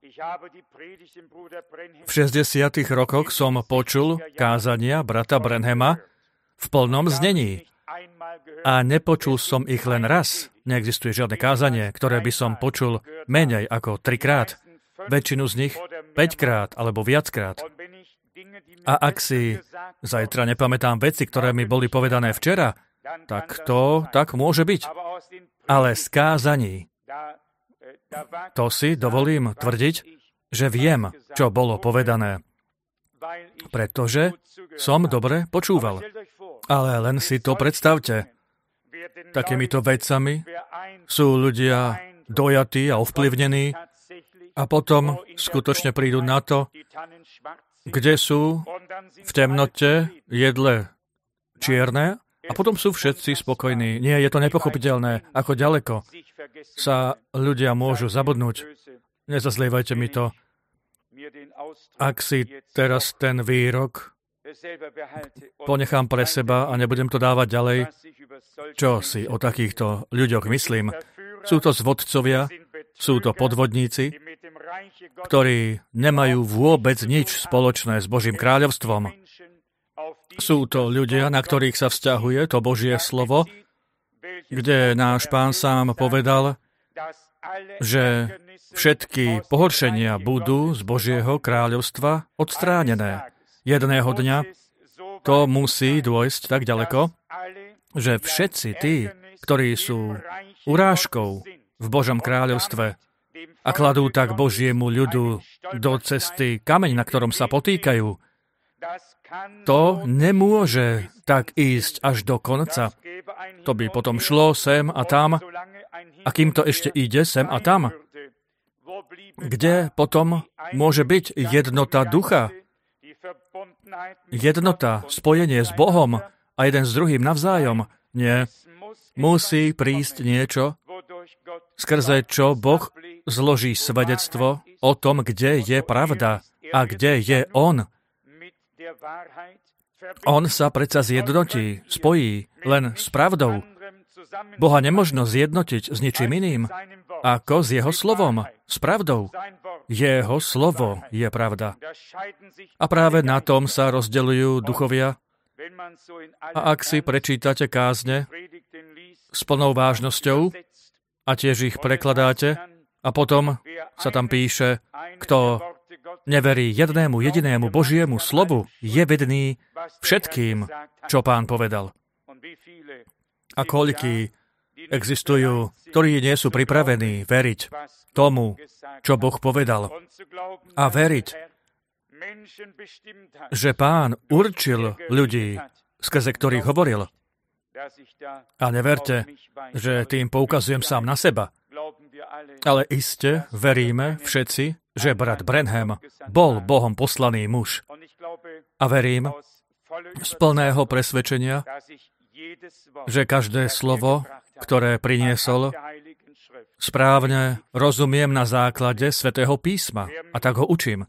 V 60. rokoch som počul kázania brata Branhama v plnom znení. A nepočul som ich len raz. Neexistuje žiadne kázanie, ktoré by som počul menej ako 3-krát. Väčšinu z nich 5-krát alebo viackrát. A ak si zajtra nepamätám veci, ktoré mi boli povedané včera, tak to tak môže byť. Ale z kázaní, to si dovolím tvrdiť, že viem, čo bolo povedané. Pretože som dobre počúval. Ale len si to predstavte. Takýmito vecami sú ľudia dojatí a ovplyvnení a potom skutočne prídu na to, kde sú v temnote jedle čierne a potom sú všetci spokojní. Nie, je to nepochopiteľné, ako ďaleko sa ľudia môžu zabudnúť. Nezazlievajte mi to. Ak si teraz ten výrok ponechám pre seba a nebudem to dávať ďalej, čo si o takýchto ľuďoch myslím. Sú to zvodcovia, sú to podvodníci, ktorí nemajú vôbec nič spoločné s Božím kráľovstvom. Sú to ľudia, na ktorých sa vzťahuje to Božie slovo, kde náš Pán sám povedal, že všetky pohoršenia budú z Božieho kráľovstva odstránené. Jedného dňa to musí dôjsť tak ďaleko, že všetci tí, ktorí sú urážkou v Božom kráľovstve a kladú tak Božiemu ľudu do cesty kameň, na ktorom sa potýkajú, to nemôže tak ísť až do konca. To by potom šlo sem a tam, a kým to ešte ide sem a tam, kde potom môže byť jednota ducha, jednota, spojenie s Bohom a jeden s druhým navzájom. Nie. Musí prísť niečo, skrze čo Boh zloží svedectvo o tom, kde je pravda a kde je On. On sa predsa zjednotí, spojí len s pravdou. Boha nemožno zjednotiť s ničím iným, ako s Jeho slovom, s pravdou. Jeho slovo je pravda. A práve na tom sa rozdeľujú duchovia. A ak si prečítate kázne s plnou vážnosťou a tiež ich prekladáte, a potom sa tam píše, kto neverí jednému jedinému Božiemu slovu, je vedný všetkým, čo Pán povedal. A koľkí existujú, ktorí nie sú pripravení veriť tomu, čo Boh povedal. A veriť, že Pán určil ľudí, skrze ktorých hovoril. A neverte, že tým poukazujem sám na seba. Ale iste veríme všetci, že brat Branham bol Bohom poslaný muž. A verím z plného presvedčenia, že každé slovo, ktoré priniesol, správne rozumiem na základe Svätého písma a tak ho učím.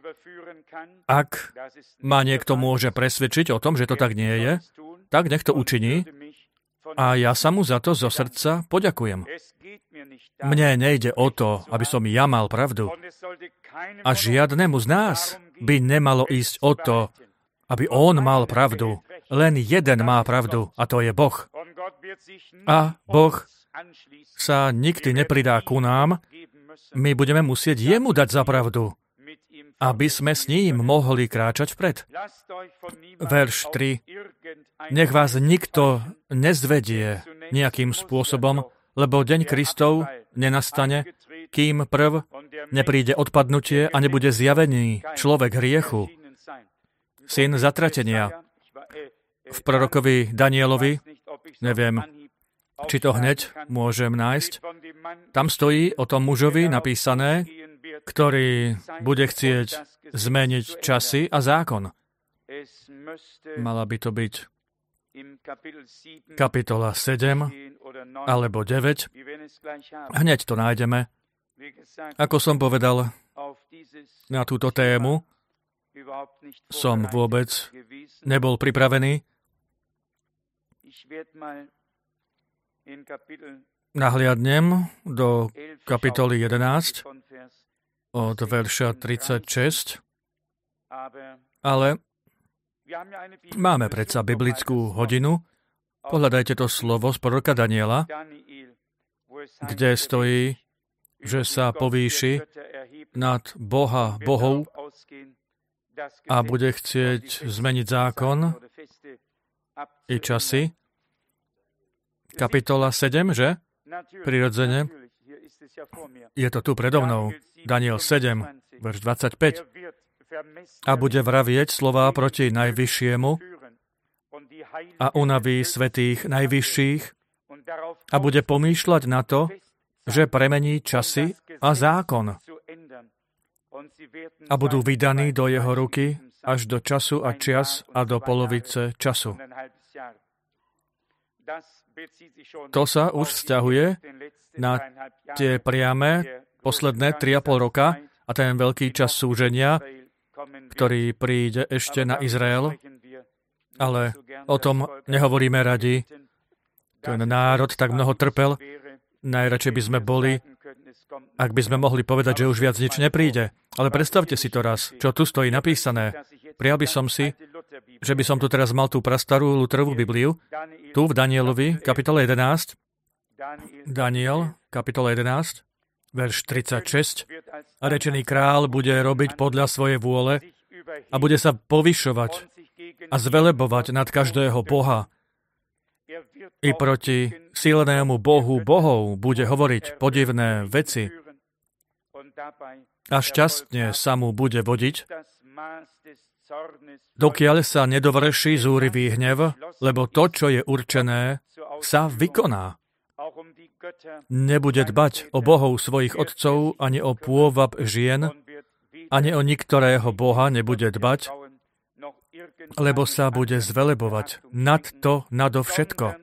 Ak ma niekto môže presvedčiť o tom, že to tak nie je, tak nech to učiní a ja sa mu za to zo srdca poďakujem. Mne nejde o to, aby som ja mal pravdu. A žiadnemu z nás by nemalo ísť o to, aby on mal pravdu. Len jeden má pravdu, a to je Boh. A Boh sa nikdy nepridá ku nám, my budeme musieť jemu dať za pravdu, aby sme s ním mohli kráčať vpred. Verš 3. Nech vás nikto nezvedie nejakým spôsobom, lebo deň Kristov nenastane, kým prv nepríde odpadnutie a nebude zjavený človek hriechu, syn zatratenia. V prorokovi Danielovi, neviem, či to hneď môžem nájsť, tam stojí o tom mužovi napísané, ktorý bude chcieť zmeniť časy a zákon. Mala by to byť kapitola 7 alebo 9. Hneď to nájdeme. Ako som povedal, na túto tému som vôbec nebol pripravený. Nahliadnem do kapitoly 11 od verša 36, ale máme predsa biblickú hodinu. Pohľadajte to slovo z proroka Daniela, kde stojí, že sa povýši nad Boha bohov a bude chcieť zmeniť zákon i časy. Kapitola 7, že? Prirodzene. Je to tu predo mnou. Daniel 7, verš 25. A bude vravieť slová proti Najvyššiemu a unaví svätých najvyšších a bude pomýšľať na to, že premení časy a zákon. A budú vydaní do jeho ruky až do času a čias a do polovice času. To sa už vzťahuje na tie priame posledné 3,5 roka a ten veľký čas súženia, ktorý príde ešte na Izrael. Ale o tom nehovoríme radi. Ten národ tak mnoho trpel. Najradšej by sme boli, ak by sme mohli povedať, že už viac nič nepríde. Ale predstavte si to raz, čo tu stojí napísané. Prijal by som si, že by som tu teraz mal tú prastarú Lutherovú Bibliu, tu v Danielovi, kapitole 11, Daniel, kapitole 11, verš 36. A rečený král bude robiť podľa svojej vôle a bude sa povyšovať a zvelebovať nad každého boha. I proti silnému bohu bohov bude hovoriť podivné veci a šťastne sa mu bude vodiť, dokiaľ sa nedovrší zúrivý hnev, lebo to, čo je určené, sa vykoná. Nebude dbať o bohov svojich otcov, ani o pôvab žien, ani o niktorého boha nebude dbať, lebo sa bude zvelebovať nad to, nado všetko.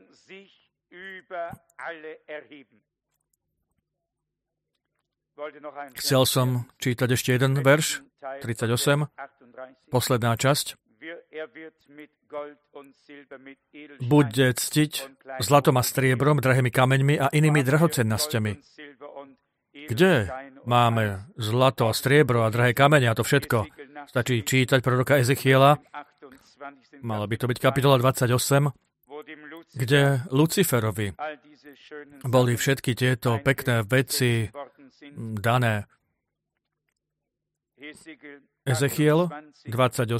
Chcel som čítať ešte jeden verš, 38, posledná časť. Bude ctiť zlatom a striebrom, drahými kameňmi a inými drahocennosťami. Kde máme zlato a striebro a drahé kamene a to všetko? Stačí čítať proroka Ezechiela. Mala by to byť kapitola 28, kde Luciferovi boli všetky tieto pekné veci dané. Ezechiel 28,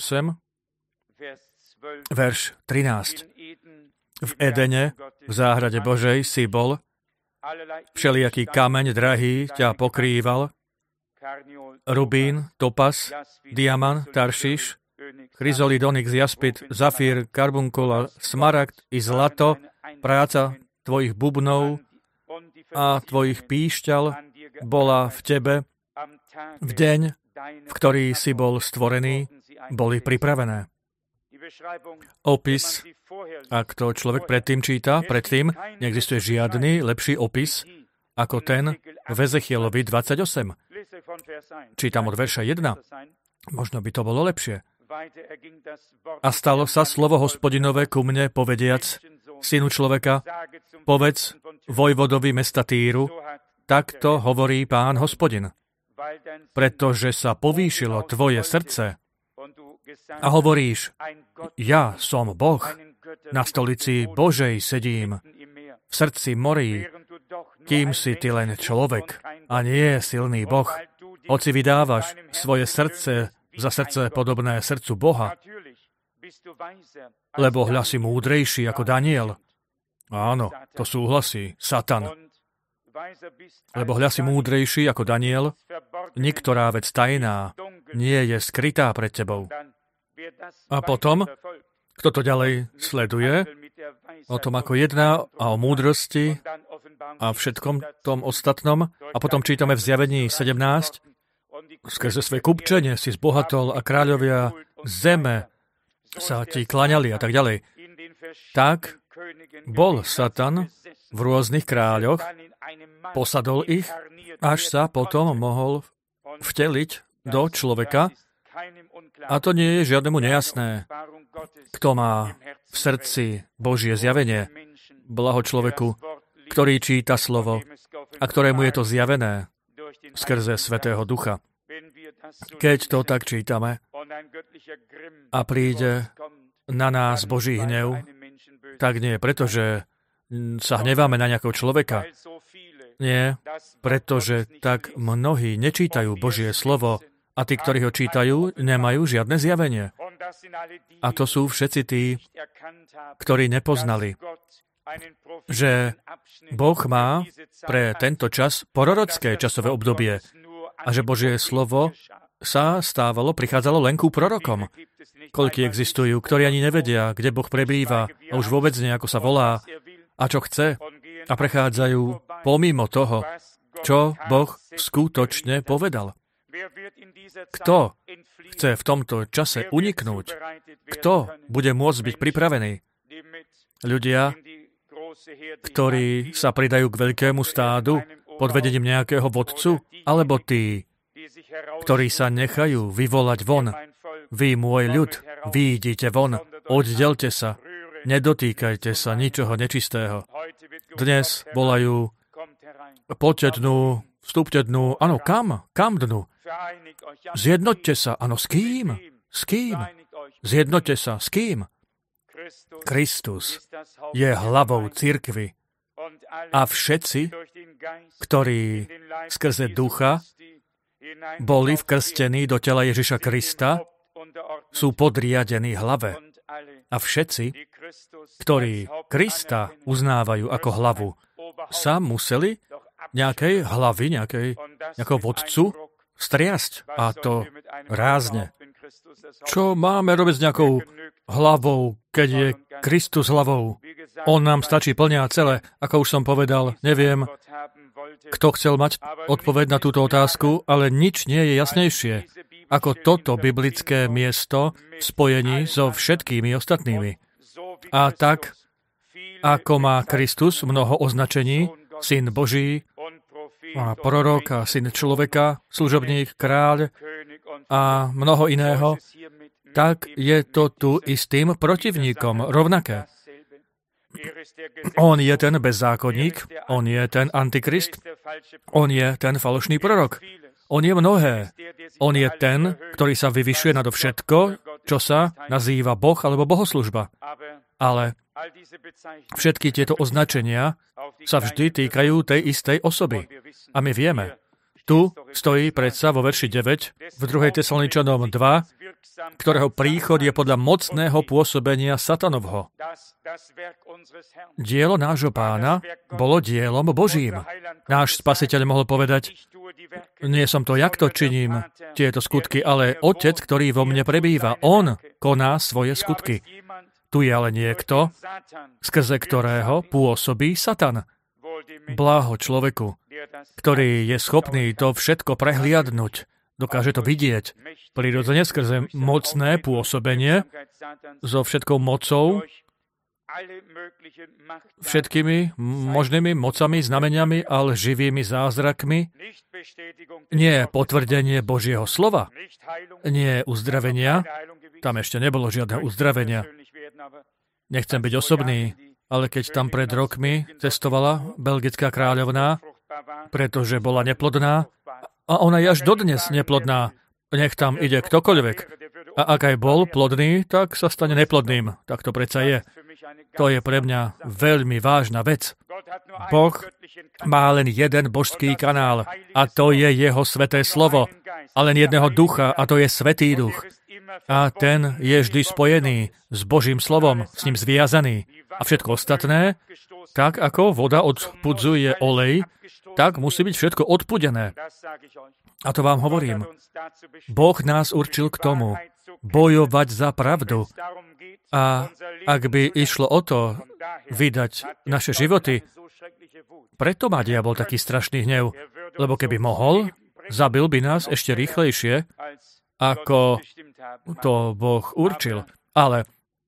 verš 13. V Edene, v záhrade Božej, si bol, všelijaký kameň drahý ťa pokrýval, rubín, topas, diamant, taršiš, chryzolid, onyx, jaspid, zafír, karbunkula, smaragd i zlato, práca tvojich bubnov a tvojich píšťal bola v tebe v deň, v ktorý si bol stvorený, boli pripravené. Opis, ak to človek predtým číta, predtým neexistuje žiadny lepší opis ako ten v Ezechielovi 28. Čítam od verša 1. Možno by to bolo lepšie. A stalo sa slovo Hospodinové ku mne, povediac, synu človeka, povedz vojvodovi mesta Týru, takto hovorí Pán Hospodin. Pretože sa povýšilo tvoje srdce a hovoríš, ja som Boh, na stolici Božej sedím, v srdci morí, kým si ty len človek a nie silný Boh, hoci vydávaš svoje srdce za srdce podobné srdcu Boha, lebo hľa si múdrejší ako Daniel. Áno, to súhlasí Satan. Lebo hľa si múdrejší ako Daniel, niktorá vec tajná nie je skrytá pred tebou. A potom, kto to ďalej sleduje, o tom, ako jedná a o múdrosti a všetkom tom ostatnom, a potom čítame v Zjavení 17, skrze svoje kupčenie si zbohatol a kráľovia zeme sa ti klaňali a tak ďalej. Tak bol Satan v rôznych kráľoch, posadol ich, až sa potom mohol vteliť do človeka. A to nie je žiadnemu nejasné. Kto má v srdci Božie zjavenie, blaho človeku, ktorý číta slovo a ktorému je to zjavené skrze Svätého Ducha. Keď to tak čítame a príde na nás Boží hnev, tak nie preto, že sa hneváme na nejakého človeka. Nie, pretože tak mnohí nečítajú Božie slovo a tí, ktorí ho čítajú, nemajú žiadne zjavenie. A to sú všetci tí, ktorí nepoznali, že Boh má pre tento čas prorocké časové obdobie a že Božie slovo sa stávalo, prichádzalo len ku prorokom. Koľkí existujú, ktorí ani nevedia, kde Boh prebýva a už vôbec nie, ako sa volá a čo chce a prechádzajú pomimo toho, čo Boh skutočne povedal. Kto chce v tomto čase uniknúť? Kto bude môcť byť pripravený? Ľudia, ktorí sa pridajú k veľkému stádu pod vedením nejakého vodcu, alebo tí, ktorí sa nechajú vyvolať von. Vy, môj ľud, vyjdite von, oddelte sa, nedotýkajte sa ničoho nečistého. Dnes volajú poďte dnu, Vstúpte dnu. Áno, kam? Kam dnu? Zjednoťte sa. Áno, s kým? S kým? Zjednoťte sa. S kým? Kristus je hlavou cirkvi a všetci, ktorí skrze ducha boli vkrstení do tela Ježiša Krista, sú podriadení hlave. A všetci, ktorí Krista uznávajú ako hlavu, sa museli nejakej hlavy, nejakého vodcu striasť. A to rázne. Čo máme robiť s nejakou hlavou, keď je Kristus hlavou? On nám stačí plne a celé. Ako už som povedal, neviem, kto chcel mať odpoveď na túto otázku, ale nič nie je jasnejšie ako toto biblické miesto v spojení so všetkými ostatnými. A tak, ako má Kristus mnoho označení, syn Boží, a prorok a syn človeka, služobník, kráľ a mnoho iného, tak je to tu i s tým protivníkom rovnaké. On je ten bezzákonník, on je ten antikrist, on je ten falošný prorok. On je mnohé. On je ten, ktorý sa vyvyšuje nado všetko, čo sa nazýva Boh alebo bohoslužba. Ale všetky tieto označenia sa vždy týkajú tej istej osoby. A my vieme, tu stojí predsa vo verši 9 v 2. Tesaloničanom 2, ktorého príchod je podľa mocného pôsobenia satanovho. Dielo nášho Pána bolo dielom Božím. Náš Spasiteľ mohol povedať, nie som to, jak to činím, tieto skutky, ale Otec, ktorý vo mne prebýva, On koná svoje skutky. Tu je ale niekto, skrze ktorého pôsobí Satan. Bláho človeku, ktorý je schopný to všetko prehliadnúť, dokáže to vidieť. Prirodzene skrze mocné pôsobenie so všetkou mocou, všetkými možnými mocami, znameniami a živými zázrakmi. Nie potvrdenie Božieho slova, nie uzdravenia, tam ešte nebolo žiadne uzdravenia. Nechcem byť osobný, ale keď tam pred rokmi cestovala belgická kráľovná, pretože bola neplodná, a ona je až dodnes neplodná, nech tam ide ktokoľvek. A ak aj bol plodný, tak sa stane neplodným. Tak to predsa je. To je pre mňa veľmi vážna vec. Boh má len jeden božský kanál a to je jeho sväté slovo. A len jedného ducha a to je Svätý Duch. A ten je vždy spojený s Božím slovom, s ním zviazaný. A všetko ostatné, tak ako voda odpudzuje olej, tak musí byť všetko odpudené. A to vám hovorím. Boh nás určil k tomu, bojovať za pravdu. A ak by išlo o to, vydať naše životy, preto má diabol taký strašný hnev, lebo keby mohol, zabil by nás ešte rýchlejšie, ako to Boh určil. Ale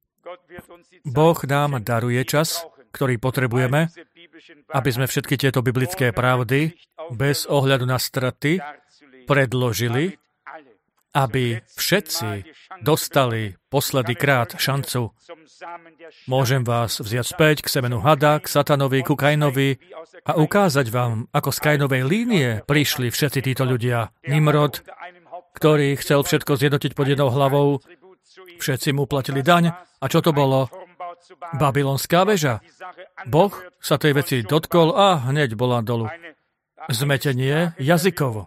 Boh nám daruje čas, ktorý potrebujeme, aby sme všetky tieto biblické pravdy bez ohľadu na straty predložili, aby všetci dostali posledný krát šancu. Môžem vás vziať späť k semenu hada, k Satanovi, ku Kainovi a ukázať vám, ako z Kainovej línie prišli všetci títo ľudia. Nimrod, ktorý chcel všetko zjednotiť pod jednou hlavou, všetci mu platili daň. A čo to bolo? Babylonská väža. Boh sa tej veci dotkol a hneď bola dolu. Zmetenie jazykovo.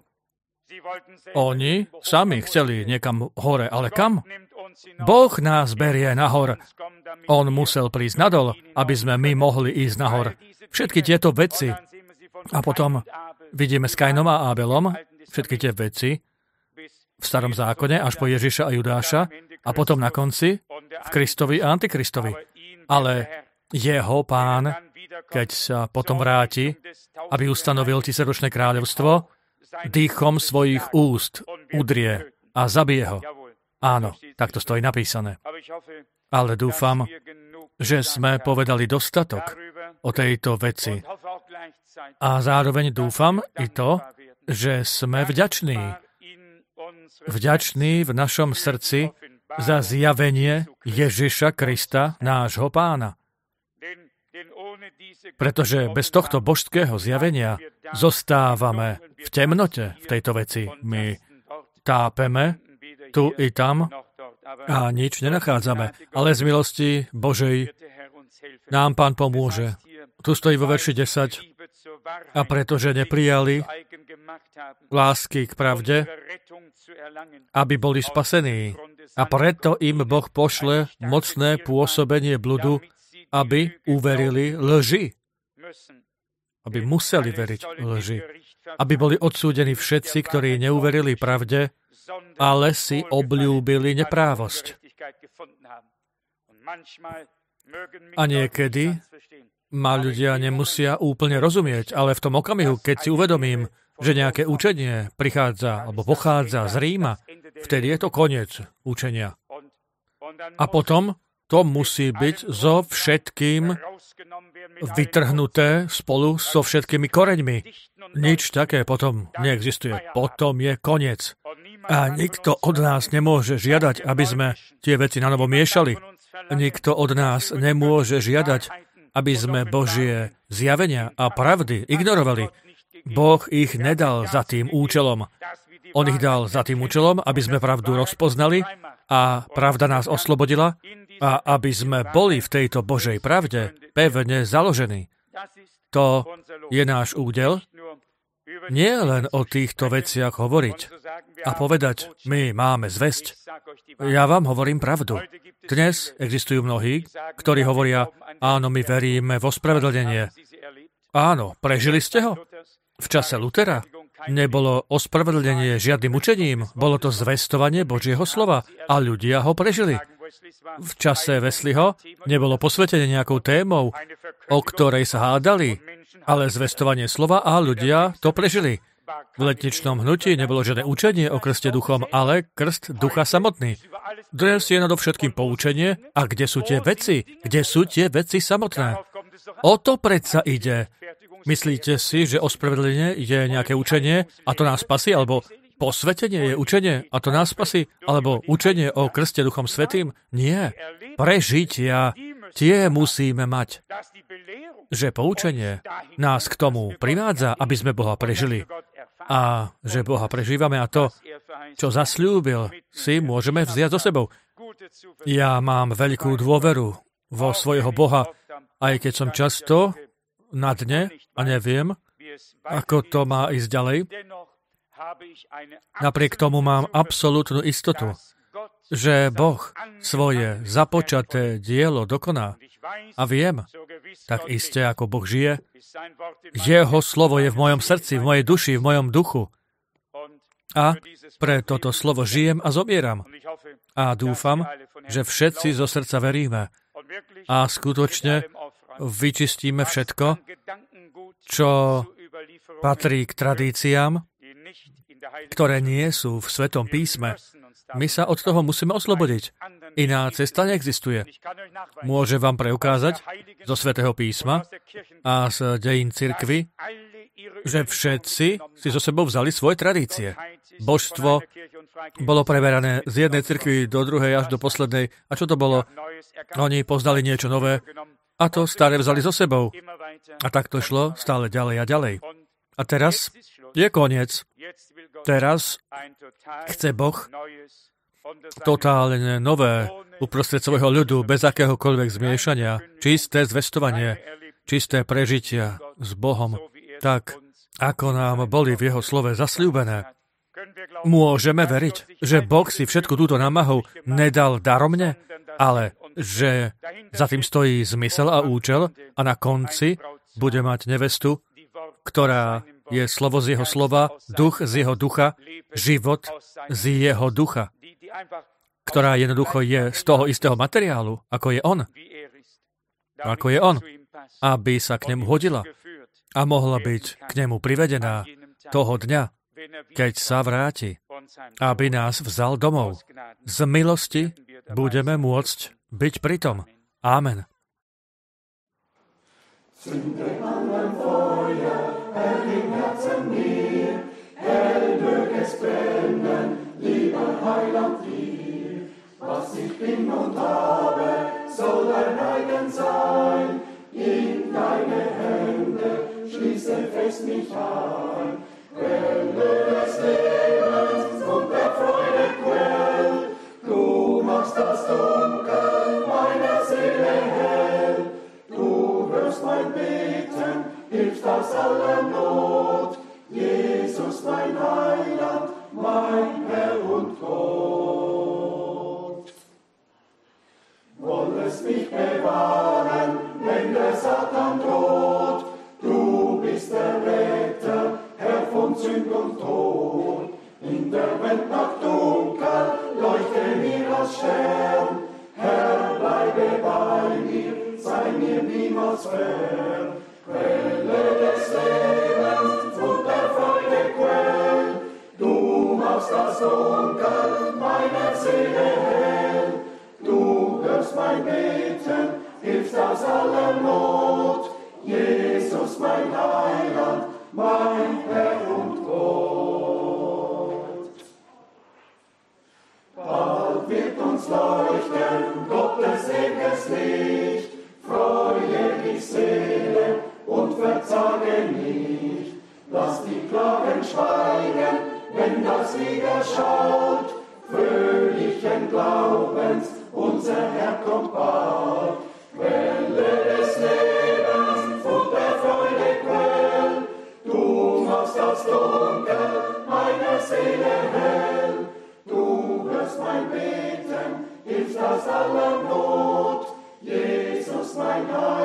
Oni sami chceli niekam hore, ale kam? Boh nás berie nahor. On musel prísť nadol, aby sme my mohli ísť nahor. Všetky tieto veci. A potom vidíme s Kainom a Abelom všetky tie veci v Starom zákone až po Ježiša a Judáša a potom na konci v Kristovi a Antikristovi. Ale jeho Pán, keď sa potom vráti, aby ustanovil 1000-ročné kráľovstvo, dýchom svojich úst udrie a zabije ho. Áno, tak to stojí napísané. Ale dúfam, že sme povedali dostatok o tejto veci. A zároveň dúfam i to, že sme vďační. Vďační v našom srdci za zjavenie Ježiša Krista, nášho Pána. Pretože bez tohto božského zjavenia zostávame v v temnote v tejto veci. My tápeme tu i tam a nič nenachádzame. Ale z milosti Božej nám Pán pomôže. Tu stojí vo verši 10. A pretože neprijali lásky k pravde, aby boli spasení. A preto im Boh pošle mocné pôsobenie bludu, aby uverili lži. Aby museli veriť lži. Aby boli odsúdení všetci, ktorí neuverili pravde, ale si obľúbili neprávosť. A niekedy ma ľudia nemusia úplne rozumieť, ale v tom okamihu, keď si uvedomím, že nejaké učenie prichádza alebo pochádza z Ríma, vtedy je to koniec učenia. A potom to musí byť so všetkým vytrhnuté spolu so všetkými koreňmi. Nič také potom neexistuje. Potom je koniec. A nikto od nás nemôže žiadať, aby sme tie veci na novo miešali. Nikto od nás nemôže žiadať, aby sme Božie zjavenia a pravdy ignorovali. Boh ich nedal za tým účelom. On ich dal za tým účelom, aby sme pravdu rozpoznali a pravda nás oslobodila a aby sme boli v tejto Božej pravde pevne založení. To je náš údel. Nie len o týchto veciach hovoriť a povedať, my máme zvesť. Ja vám hovorím pravdu. Dnes existujú mnohí, ktorí hovoria, áno, my veríme v ospravedlnenie. Áno, prežili ste ho? V čase Lutera nebolo ospravedlnenie žiadnym učením, bolo to zvestovanie Božieho slova a ľudia ho prežili. V čase Wesleyho nebolo posvetenie nejakou témou, o ktorej sa hádali, ale zvestovanie slova a ľudia to prežili. V letničnom hnutí nebolo žiadne učenie o krste duchom, ale krst ducha samotný. Dnes je nadovšetkým poučenie. A kde sú tie veci? Kde sú tie veci samotné? O to predsa ide. Myslíte si, že ospravedlenie je nejaké učenie a to nás spasí? Alebo posvetenie je učenie a to nás spasí? Alebo učenie o krste duchom svätým? Nie. Prežitia, tie musíme mať. Že poučenie nás k tomu privádza, aby sme Boha prežili. A že Boha prežívame a to, čo zasľúbil, si môžeme vziať so sebou. Ja mám veľkú dôveru vo svojho Boha, aj keď som často na dne a neviem, ako to má ísť ďalej. Napriek tomu mám absolútnu istotu, že Boh svoje započaté dielo dokoná. A viem, tak iste ako Boh žije, jeho slovo je v mojom srdci, v mojej duši, v mojom duchu. A pre toto slovo žijem a zomieram. A dúfam, že všetci zo srdca veríme. A skutočne vyčistíme všetko, čo patrí k tradíciám, ktoré nie sú v Svetom písme. My sa od toho musíme oslobodiť. Iná cesta neexistuje. Môžem vám preukázať zo Svätého písma a z dejín cirkvi, že všetci si so sebou vzali svoje tradície. Božstvo bolo preberané z jednej cirkvi do druhej až do poslednej. A čo to bolo? Oni poznali niečo nové a to staré vzali so sebou. A tak to šlo stále ďalej a ďalej. A teraz je koniec. Teraz chce Boh totálne nové uprostred svojho ľudu, bez akéhokoľvek zmiešania, čisté zvestovanie, čisté prežitia s Bohom, tak ako nám boli v jeho slove zasľúbené. Môžeme veriť, že Boh si všetku túto námahu nedal daromne, ale že za tým stojí zmysel a účel a na konci bude mať nevestu, ktorá je slovo z jeho slova, duch z jeho ducha, život z jeho ducha, ktorá jednoducho je z toho istého materiálu, ako je on. Ako je on. Aby sa k nemu hodila a mohla byť k nemu privedená toho dňa, keď sa vráti, aby nás vzal domov. Z milosti budeme môcť byť pritom. Amen. Zünde an mein Feuer, Herr, im Herzen mir, hell mög es brennen, lieber Heiland dir. Was ich bin und habe, soll dein eigen sein, in deine Hände schließe fest mich ein. Quelle des Lebens und der Freude Quell, du machst das Dunkel meiner Seele hell. Du hörst mein Beten, hilfst aus aller Not. Jesus, mein Heiland, mein Herr und Gott. Wollest mich bewahren, wenn der Satan droht. Du bist der Retter, Herr von Sünd und Tod. In der Welt noch dunkel, leuchte mir als Stern. Herr, bleibe bei mir, sei mir niemals fern. Quelle des Lebens und der Freude Quell, du machst das Dunkel meiner Seele hell. Du hörst mein Beten, hilfst aus aller Not. Jesus, mein Heiland, mein Herr und Gott. Bald wird uns leuchten Gottes ewiges Licht. Freue dich, Seele, und verzage nicht. Lass die Klagen schweigen, wenn das Licht erschaut. Fröhlichen Glaubens, unser Herr kommt bald. Quelle des Lebens und der Freude Quell, du machst das Dunkel meiner Seele hell. Du hörst mein Beten, hilfst aus aller Not. Jesus, mein Heiland,